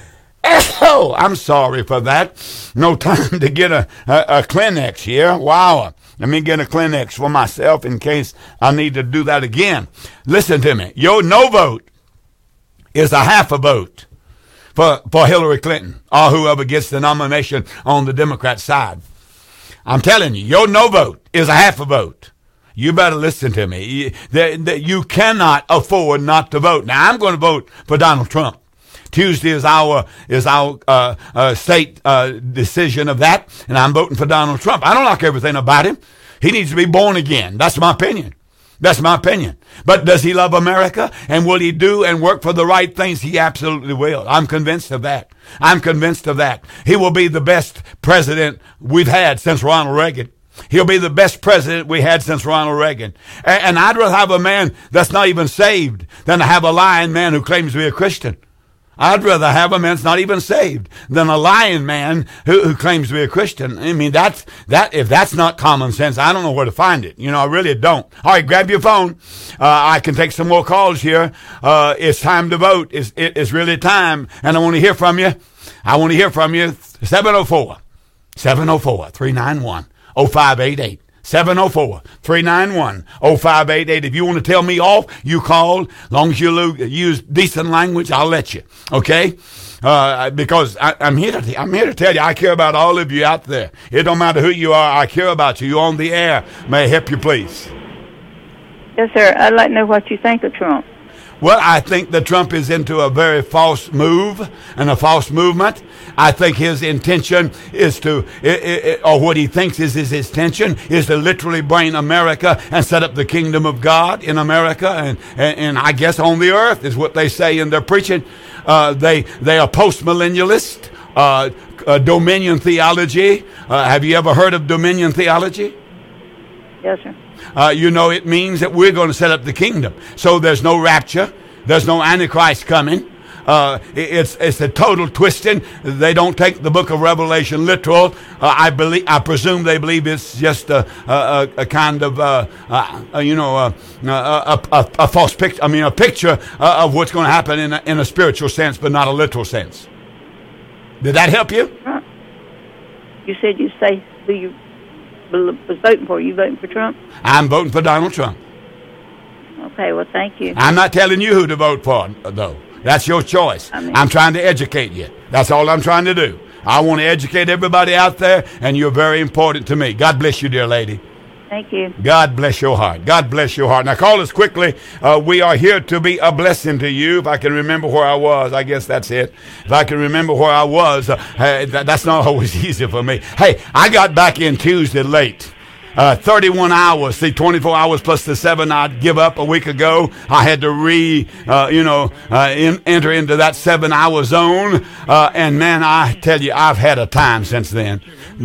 Oh, I'm sorry for that. No time to get a, a, a Kleenex here. Wow. Let me get a Kleenex for myself in case I need to do that again. Listen to me. Your no vote is a half a vote for, for Hillary Clinton or whoever gets the nomination on the Democrat side. I'm telling you, your no vote is a half a vote. You better listen to me. You, that, that you cannot afford not to vote. Now, I'm going to vote for Donald Trump. Tuesday is our is our uh, uh, state uh, decision of that, and I'm voting for Donald Trump. I don't like everything about him. He needs to be born again. That's my opinion. That's my opinion. But does he love America? And will he do and work for the right things? He absolutely will. I'm convinced of that. I'm convinced of that. He will be the best president we've had since Ronald Reagan. He'll be the best president we had since Ronald Reagan. And, and I'd rather have a man that's not even saved than to have a lying man who claims to be a Christian. I'd rather have a man that's not even saved than a lying man who, who claims to be a Christian. I mean, that's, that, if that's not common sense, I don't know where to find it. You know, I really don't. All right, grab your phone. Uh, I can take some more calls here. Uh, it's time to vote. It's, it, it's really time. And I want to hear from you. I want to hear from you. seven oh four, seven oh four, three nine one, oh five eight eight. seven oh four, three nine one, oh five eight eight. If you want to tell me off, you call. As long as you lo- use decent language, I'll let you. Okay? Uh, because I, I'm here to, I'm here to tell you, I care about all of you out there. It don't matter who you are. I care about you. You're on the air. May I help you, please? Yes, sir. I'd like to know what you think of Trump. Well, I think that Trump is into a very false move and a false movement. I think his intention is to, it, it, or what he thinks is his intention, is to literally bring America and set up the kingdom of God in America and, and, and I guess on the earth is what they say in their preaching. Uh, they, they are post-millennialist, uh, uh, dominion theology. Uh, have you ever heard of dominion theology? Yes, sir. Uh, you know, it means that we're going to set up the kingdom. So there's no rapture. There's no Antichrist coming. Uh, it's it's a total twisting. They don't take the book of Revelation literal. Uh, I believe, I presume they believe it's just a a, a kind of uh, uh, you know a, a, a, a false picture. I mean, a picture uh, of what's going to happen in a, in a spiritual sense, but not a literal sense. Did that help you? You said you say who you was voting for. You voting for Trump? I'm voting for Donald Trump. Okay, well, thank you. I'm not telling you who to vote for, though. That's your choice. I mean, I'm trying to educate you. That's all I'm trying to do. I want to educate everybody out there, and you're very important to me. God bless you, dear lady. Thank you. God bless your heart. God bless your heart. Now, call us quickly. Uh, we are here to be a blessing to you. If I can remember where I was, I guess that's it. If I can remember where I was, uh, hey, that, that's not always easy for me. Hey, I got back in Tuesday late. Uh, thirty-one hours, see, twenty-four hours plus the seven I'd give up a week ago. I had to re, uh, you know, uh, in, enter into that seven-hour zone. Uh, and, man, I tell you, I've had a time since then.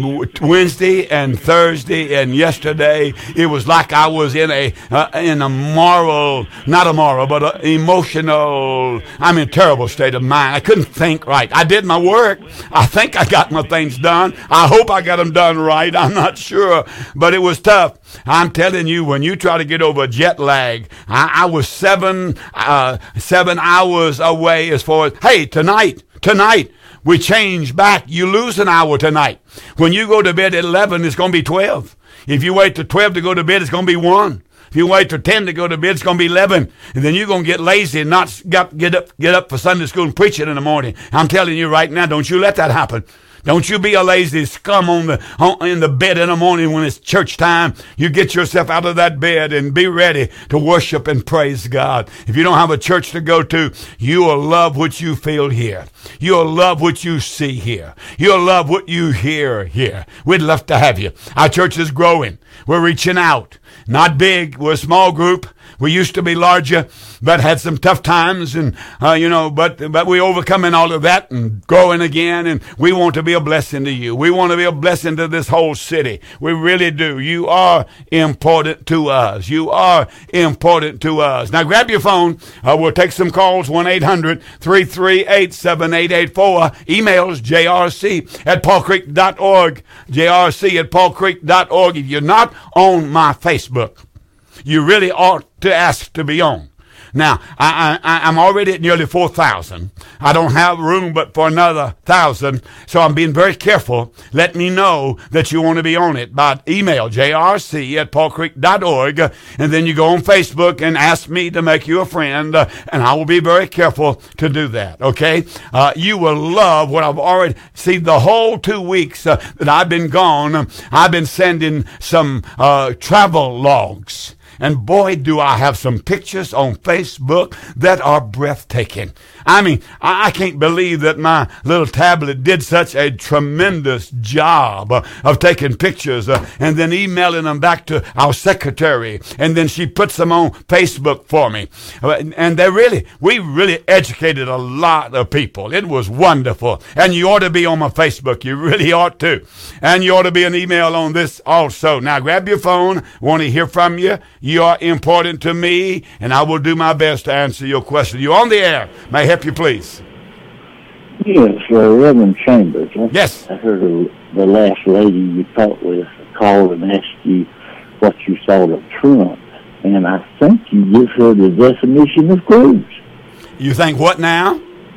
Wednesday and Thursday and yesterday, it was like I was in a uh, in a moral, not a moral, but an emotional, I'm in a terrible state of mind. I couldn't think right. I did my work. I think I got my things done. I hope I got them done right. I'm not sure. But it was tough. I'm telling you, when you try to get over jet lag, I, I was seven uh, seven hours away as far as, hey, tonight, tonight, we change back. You lose an hour tonight. When you go to bed at eleven, it's going to be twelve. If you wait till twelve to go to bed, it's going to be one. If you wait till ten to go to bed, it's going to be eleven. And then you're going to get lazy and not got, get up get up for Sunday school and preach it in the morning. I'm telling you right now, don't you let that happen. Don't you be a lazy scum on the on, in the bed in the morning when it's church time. You get yourself out of that bed and be ready to worship and praise God. If you don't have a church to go to, you will love what you feel here. You'll love what you see here. You'll love what you hear here. We'd love to have you. Our church is growing. We're reaching out. Not big. We're a small group. We used to be larger, but had some tough times, and uh, you know, but but we overcoming all of that and growing again. And we want to be a blessing to you. We want to be a blessing to this whole city. We really do. You are important to us. You are important to us. Now grab your phone. Uh, we'll take some calls. one eight hundred three three eight seven eight eight four. Emails J R C at paul creek dot org. J R C at paul creek dot org. If you're not on my Facebook, you really ought to ask to be on. Now, I, I, I'm already at nearly four thousand. I don't have room but for another one thousand, so I'm being very careful. Let me know that you want to be on it by email, J R C at paul creek dot org, and then you go on Facebook and ask me to make you a friend, uh, and I will be very careful to do that, okay? Uh, you will love what I've already, see, the whole two weeks uh, that I've been gone, I've been sending some uh, travel logs. And boy, do I have some pictures on Facebook that are breathtaking. I mean, I can't believe that my little tablet did such a tremendous job uh, of taking pictures uh, and then emailing them back to our secretary. And then she puts them on Facebook for me. Uh, and they really, we really educated a lot of people. It was wonderful. And you ought to be on my Facebook. You really ought to. And you ought to be an email on this also. Now, grab your phone. Want to hear from you. You are important to me, and I will do my best to answer your question. You're on the air. May I help you, please? Yes, uh, Reverend Chambers. I, yes. I heard a, the last lady you talked with called and asked you what you thought of Trump, and I think you just heard the definition of Cruz. You think what now?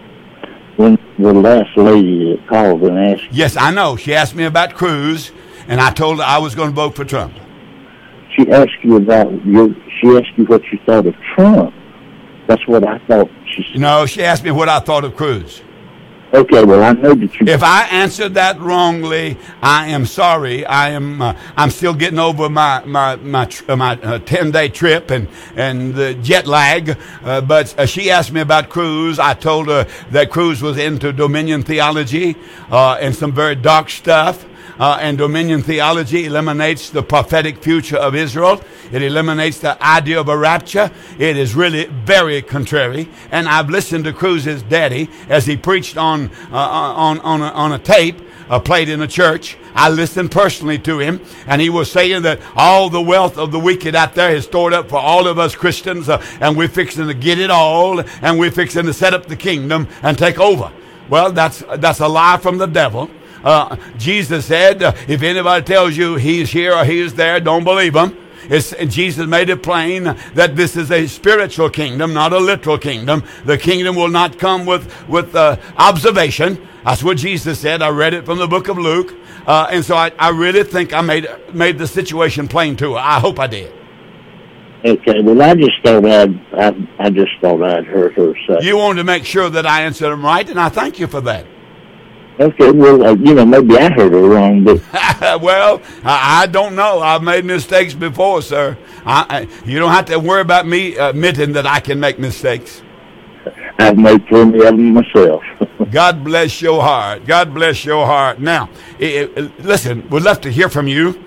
When the last lady that called and asked. Yes, I know. She asked me about Cruz, and I told her I was going to vote for Trump. She asked you about your. She asked you what you thought of Trump. That's what I thought she said. No, she asked me what I thought of Cruz. Okay, well, I know that you... If I answered that wrongly, I am sorry. I am. Uh, I'm still getting over my my my uh, my uh, ten-day trip and and the jet lag. Uh, but uh, she asked me about Cruz. I told her that Cruz was into dominion theology uh, and some very dark stuff. Uh, and dominion theology eliminates the prophetic future of Israel. It eliminates the idea of a rapture. It is really very contrary. And I've listened to Cruz's daddy as he preached on uh, on on a, on a tape uh, played in a church. I listened personally to him, and he was saying that all the wealth of the wicked out there is stored up for all of us Christians, uh, and we're fixing to get it all, and we're fixing to set up the kingdom and take over. Well, that's that's a lie from the devil. Uh, Jesus said, uh, if anybody tells you he's here or he's there, don't believe him. It's, Jesus made it plain that this is a spiritual kingdom, not a literal kingdom. The kingdom will not come with, with uh, observation. That's what Jesus said. I read it from the book of Luke. Uh, and so I, I really think I made, made the situation plain to her. I hope I did. Okay, well, I just thought I'd, I, I just thought I'd heard her say. You wanted to make sure that I answered them right, and I thank you for that. Okay, well, uh, you know, maybe I heard her wrong, but... well, I, I don't know. I've made mistakes before, sir. I, I, you don't have to worry about me admitting that I can make mistakes. I've made plenty of them myself. God bless your heart. God bless your heart. Now, it, it, listen, we'd love to hear from you.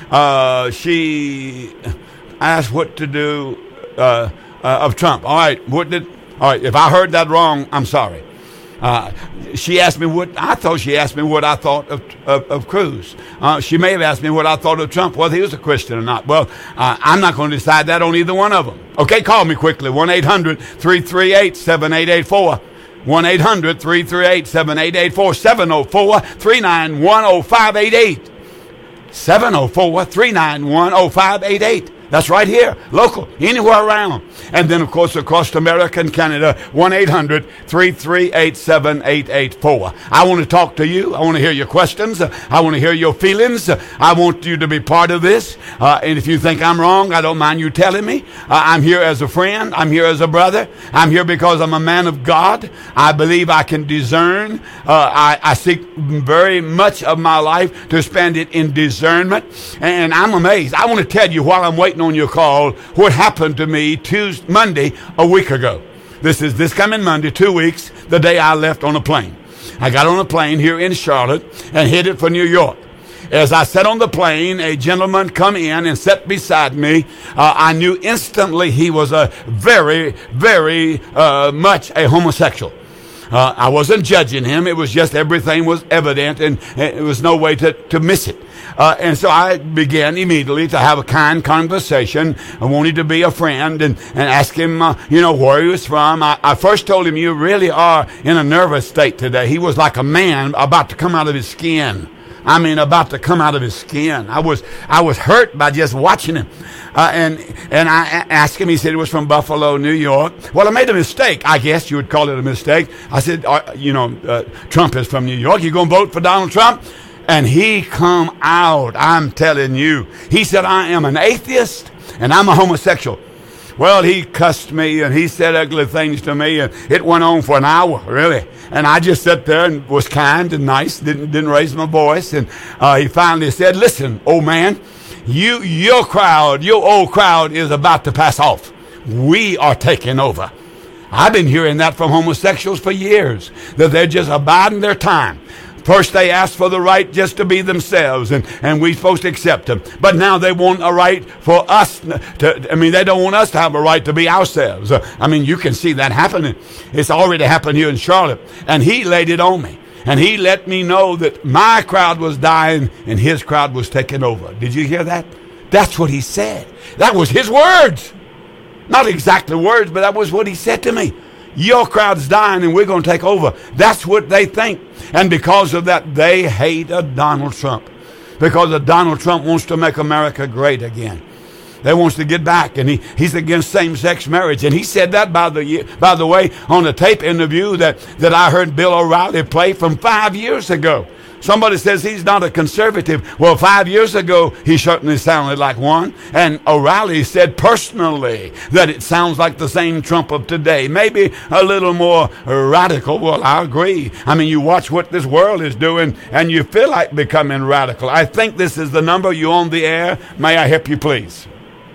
uh, she asked what to do uh, uh, of Trump. All right, what did? All right, if I heard that wrong, I'm sorry. Uh, she asked me what I thought. She asked me what I thought of of, of Cruz. Uh, she may have asked me what I thought of Trump, whether he was a Christian or not. Well, uh, I'm not going to decide that on either one of them. Okay, call me quickly. one eight hundred three three eight seven eight eight four. one eight hundred three three eight seven eight eight four. seven oh four three nine one oh five eight eight. seven oh four three nine one oh five eight eight. That's right here, local, anywhere around. And then, of course, across America and Canada, one eight hundred three three eight seven eight eight four. I want to talk to you. I want to hear your questions. I want to hear your feelings. I want you to be part of this. Uh, and if you think I'm wrong, I don't mind you telling me. Uh, I'm here as a friend. I'm here as a brother. I'm here because I'm a man of God. I believe I can discern. Uh, I, I seek very much of my life to spend it in discernment. And I'm amazed. I want to tell you while I'm waiting on your call what happened to me Tuesday, Monday, a week ago. This is this coming Monday, two weeks, the day I left on a plane. I got on a plane here in Charlotte and headed for New York. As I sat on the plane, a gentleman come in and sat beside me. Uh, I knew instantly he was a very, very uh, much a homosexual. Uh, I wasn't judging him. It was just everything was evident, and, and there was no way to, to miss it. Uh, and so I began immediately to have a kind conversation. I wanted to be a friend and, and ask him, uh, you know, where he was from. I, I first told him, you really are in a nervous state today. He was like a man about to come out of his skin. I mean, about to come out of his skin. I was, I was hurt by just watching him. Uh, and, and I asked him, he said it was from Buffalo, New York. Well, I made a mistake. I guess you would call it a mistake. I said, uh, you know, uh, Trump is from New York. You gonna vote for Donald Trump? And he come out. I'm telling you. He said, I am an atheist and I'm a homosexual. Well, he cussed me and he said ugly things to me, and it went on for an hour, really. And I just sat there and was kind and nice, didn't didn't raise my voice. And uh, he finally said, listen, old man, you your crowd, your old crowd is about to pass off. We are taking over. I've been hearing that from homosexuals for years, that they're just abiding their time. First, they asked for the right just to be themselves, and, and we're supposed to accept them. But now they want a right for us to, I mean, they don't want us to have a right to be ourselves. Uh, I mean, you can see that happening. It's already happened here in Charlotte. And he laid it on me. And he let me know that my crowd was dying and his crowd was taking over. Did you hear that? That's what he said. That was his words. Not exactly words, but that was what he said to me. Your crowd's dying and we're going to take over. That's what they think. And because of that, they hate a Donald Trump. Because a Donald Trump wants to make America great again. They wants to get back, and he, he's against same-sex marriage. And he said that, by the by the way, on a tape interview that, that I heard Bill O'Reilly play from five years ago. Somebody says he's not a conservative. Well, five years ago, he certainly sounded like one. And O'Reilly said personally that it sounds like the same Trump of today. Maybe a little more radical. Well, I agree. I mean, you watch what this world is doing, and you feel like becoming radical. I think this is the number. You on the air? May I help you, please?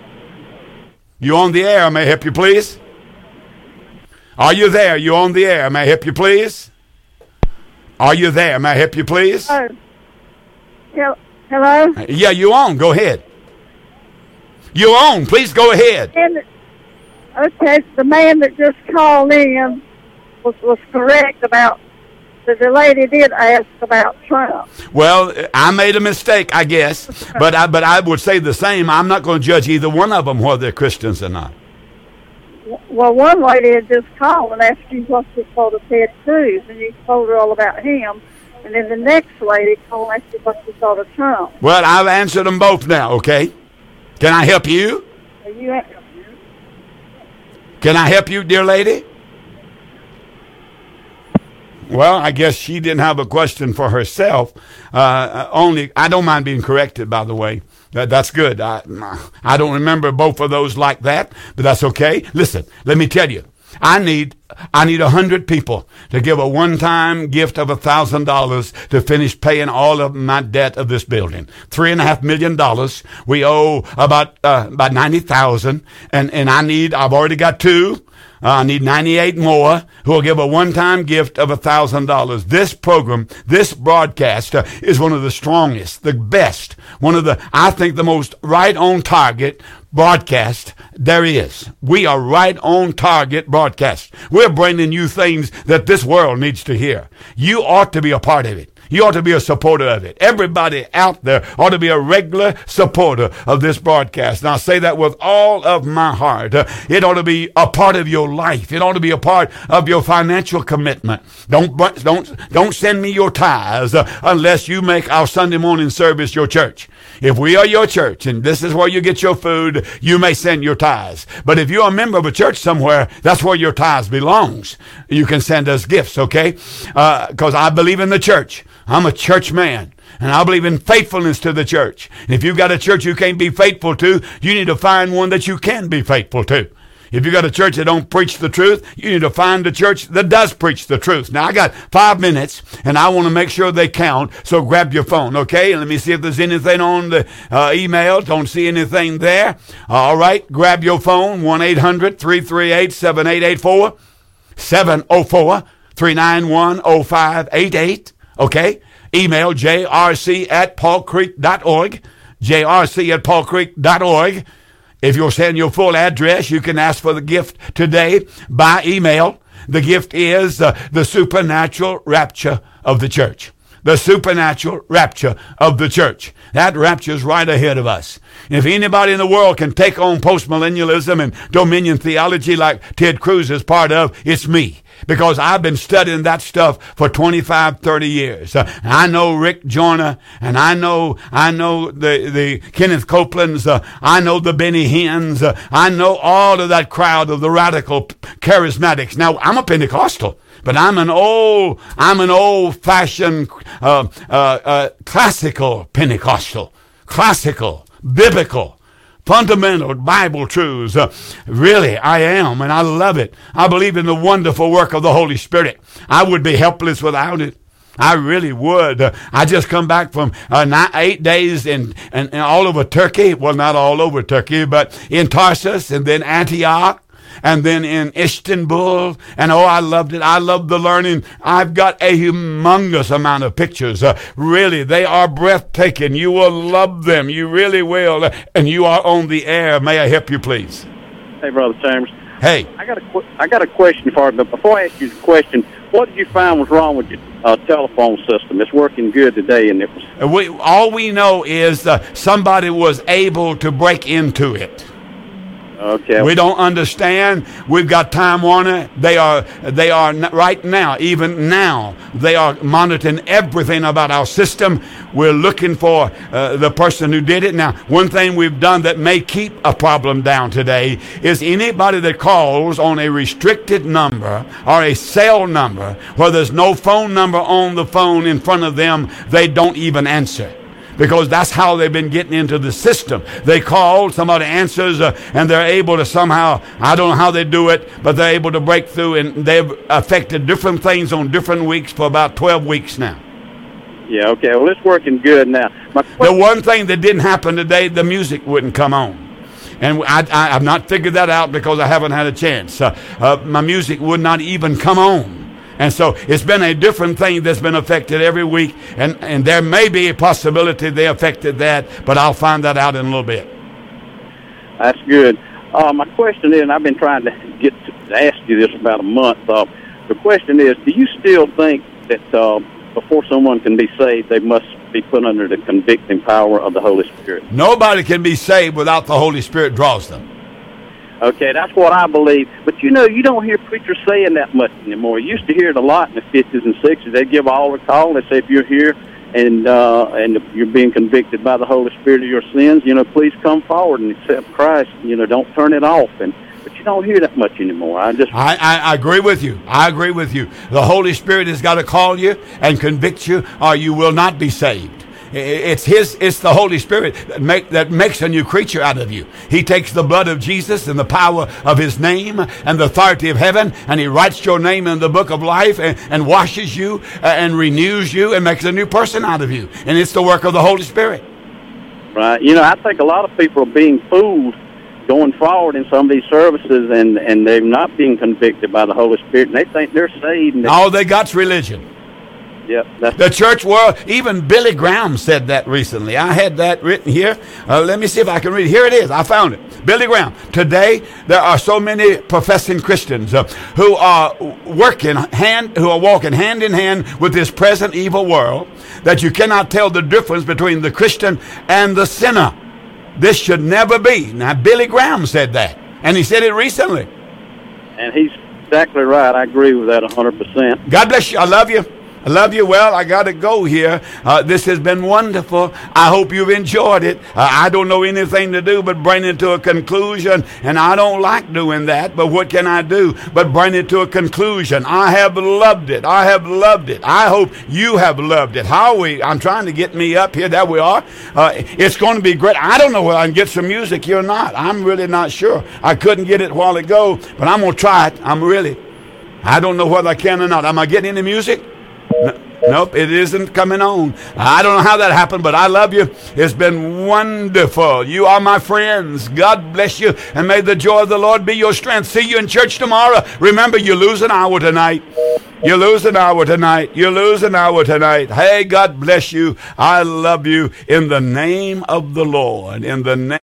You on the air? May I help you, please? Are you there? You on the air? May I help you, please? Are you there? May I help you, please? Oh. Hello? Yeah, you on. Go ahead. You on. Please go ahead. And, okay, the man that just called in was, was correct about, the, the lady did ask about Trump. Well, I made a mistake, I guess. but, I, but I would say the same. I'm not going to judge either one of them whether they're Christians or not. Well, one lady had just called and asked you what she told of Ted Cruz, and you told her all about him. And then the next lady called and asked you what she thought of Trump. Well, I've answered them both now, okay? Can I help you? Are you Can I help you, dear lady? Well, I guess she didn't have a question for herself. Uh, only, I don't mind being corrected, by the way. That, that's good. I, I don't remember both of those like that, but that's okay. Listen, let me tell you. I need I need a hundred people to give a one-time gift of a thousand dollars to finish paying all of my debt of this building. Three and a half million dollars. We owe about uh, about ninety thousand, and and I need. I've already got two. I need ninety-eight more who will give a one-time gift of one thousand dollars. This program, this broadcast uh, is one of the strongest, the best, one of the, I think, the most right on target broadcast there is. We are right on target broadcast. We're bringing you things that this world needs to hear. You ought to be a part of it. You ought to be a supporter of it. Everybody out there ought to be a regular supporter of this broadcast. And I say that with all of my heart. Uh, it ought to be a part of your life. It ought to be a part of your financial commitment. Don't don't don't send me your tithes uh, unless you make our Sunday morning service your church. If we are your church and this is where you get your food, you may send your tithes. But if you're a member of a church somewhere, that's where your tithes belongs. You can send us gifts, okay? Because uh, I believe in the church. I'm a church man, and I believe in faithfulness to the church. And if you've got a church you can't be faithful to, you need to find one that you can be faithful to. If you've got a church that don't preach the truth, you need to find a church that does preach the truth. Now, I got five minutes, and I want to make sure they count, so grab your phone, okay? And let me see if there's anything on the uh, email. Don't see anything there. All right, grab your phone, one eight hundred three three eight seven eight eight four, seven oh four three nine one oh five eight eight. Okay? Email j r c at paul creek dot org, j r c at paul creek dot org. If you'll send your full address, you can ask for the gift today by email. The gift is uh, the supernatural rapture of the church. The supernatural rapture of the church. That rapture is right ahead of us. And if anybody in the world can take on postmillennialism and dominion theology like Ted Cruz is part of, it's me. Because I've been studying that stuff for twenty-five, thirty years. Uh, I know Rick Joyner, and I know, I know the, the Kenneth Copelands, uh, I know the Benny Hinns, uh, I know all of that crowd of the radical charismatics. Now, I'm a Pentecostal, but I'm an old, I'm an old-fashioned, uh, uh, uh, classical Pentecostal. Classical, biblical. Fundamental Bible truths. Uh, really, I am, and I love it. I believe in the wonderful work of the Holy Spirit. I would be helpless without it. I really would. Uh, I just come back from uh, nine, eight days in, in, in all over Turkey. Well, not all over Turkey, but in Tarsus and then Antioch. And then in Istanbul, and oh, I loved it. I loved the learning. I've got a humongous amount of pictures. Uh, really, they are breathtaking. You will love them. You really will. Uh, and you are on the air. May I help you, please? Hey, Brother Chambers. Hey. I got a, qu- I got a question for you, but before I ask you the question, what did you find was wrong with your uh, telephone system? It's working good today, and it was... We, all we know is uh, somebody was able to break into it. Okay. We don't understand. We've got Time Warner. They are, they are right now, even now, they are monitoring everything about our system. We're looking for uh, the person who did it. Now, one thing we've done that may keep a problem down today is anybody that calls on a restricted number or a cell number where there's no phone number on the phone in front of them, they don't even answer. Because that's how they've been getting into the system. They call, somebody answers, uh, and they're able to somehow, I don't know how they do it, but they're able to break through, and they've affected different things on different weeks for about twelve weeks now. Yeah, okay. Well, it's working good now. My the one thing that didn't happen today, the music wouldn't come on. And I, I, I've not figured that out because I haven't had a chance. Uh, uh, my music would not even come on. And so it's been a different thing that's been affected every week. And, and there may be a possibility they affected that, but I'll find that out in a little bit. That's good. Uh, my question is, and I've been trying to get to ask you this about a month. Uh, the question is, do you still think that uh, before someone can be saved, they must be put under the convicting power of the Holy Spirit? Nobody can be saved without the Holy Spirit draws them. Okay, that's what I believe. But, you know, you don't hear preachers saying that much anymore. You used to hear it a lot in the fifties and sixties. They'd give all the call. They say, if you're here and uh, and you're being convicted by the Holy Spirit of your sins, you know, please come forward and accept Christ. You know, don't turn it off. And But you don't hear that much anymore. I just I, I, I agree with you. I agree with you. The Holy Spirit has got to call you and convict you, or you will not be saved. It's his. It's the Holy Spirit that make that makes a new creature out of you. He takes the blood of Jesus and the power of his name and the authority of heaven, and he writes your name in the book of life and, and washes you uh, and renews you and makes a new person out of you. And it's the work of the Holy Spirit. Right. You know, I think a lot of people are being fooled going forward in some of these services, and, and they're not being convicted by the Holy Spirit, and they think they're saved. And they, all they got's religion. Yep, that's the church world, even Billy Graham said that recently. I had that written here. Uh, let me see if I can read it. Here it is. I found it. Billy Graham. Today, there are so many professing Christians uh, who are working hand, who are walking hand in hand with this present evil world, that you cannot tell the difference between the Christian and the sinner. This should never be. Now, Billy Graham said that, and he said it recently. And he's exactly right. I agree with that one hundred percent. God bless you. I love you. I love you. Well, I got to go here. Uh, this has been wonderful. I hope you've enjoyed it. Uh, I don't know anything to do but bring it to a conclusion, and I don't like doing that, but what can I do but bring it to a conclusion? I have loved it. I have loved it. I hope you have loved it. How are we? I'm trying to get me up here. There we are. Uh, it's going to be great. I don't know whether I can get some music here or not. I'm really not sure. I couldn't get it a while ago, but I'm going to try it. I'm really. I don't know whether I can or not. Am I getting any music? No, nope, it isn't coming on. I don't know how that happened, but I love you. It's been wonderful. You are my friends. God bless you, and may the joy of the Lord be your strength. See you in church tomorrow. Remember, you lose an hour tonight. You lose an hour tonight. You lose an hour tonight. Hey, God bless you. I love you in the name of the Lord. In the name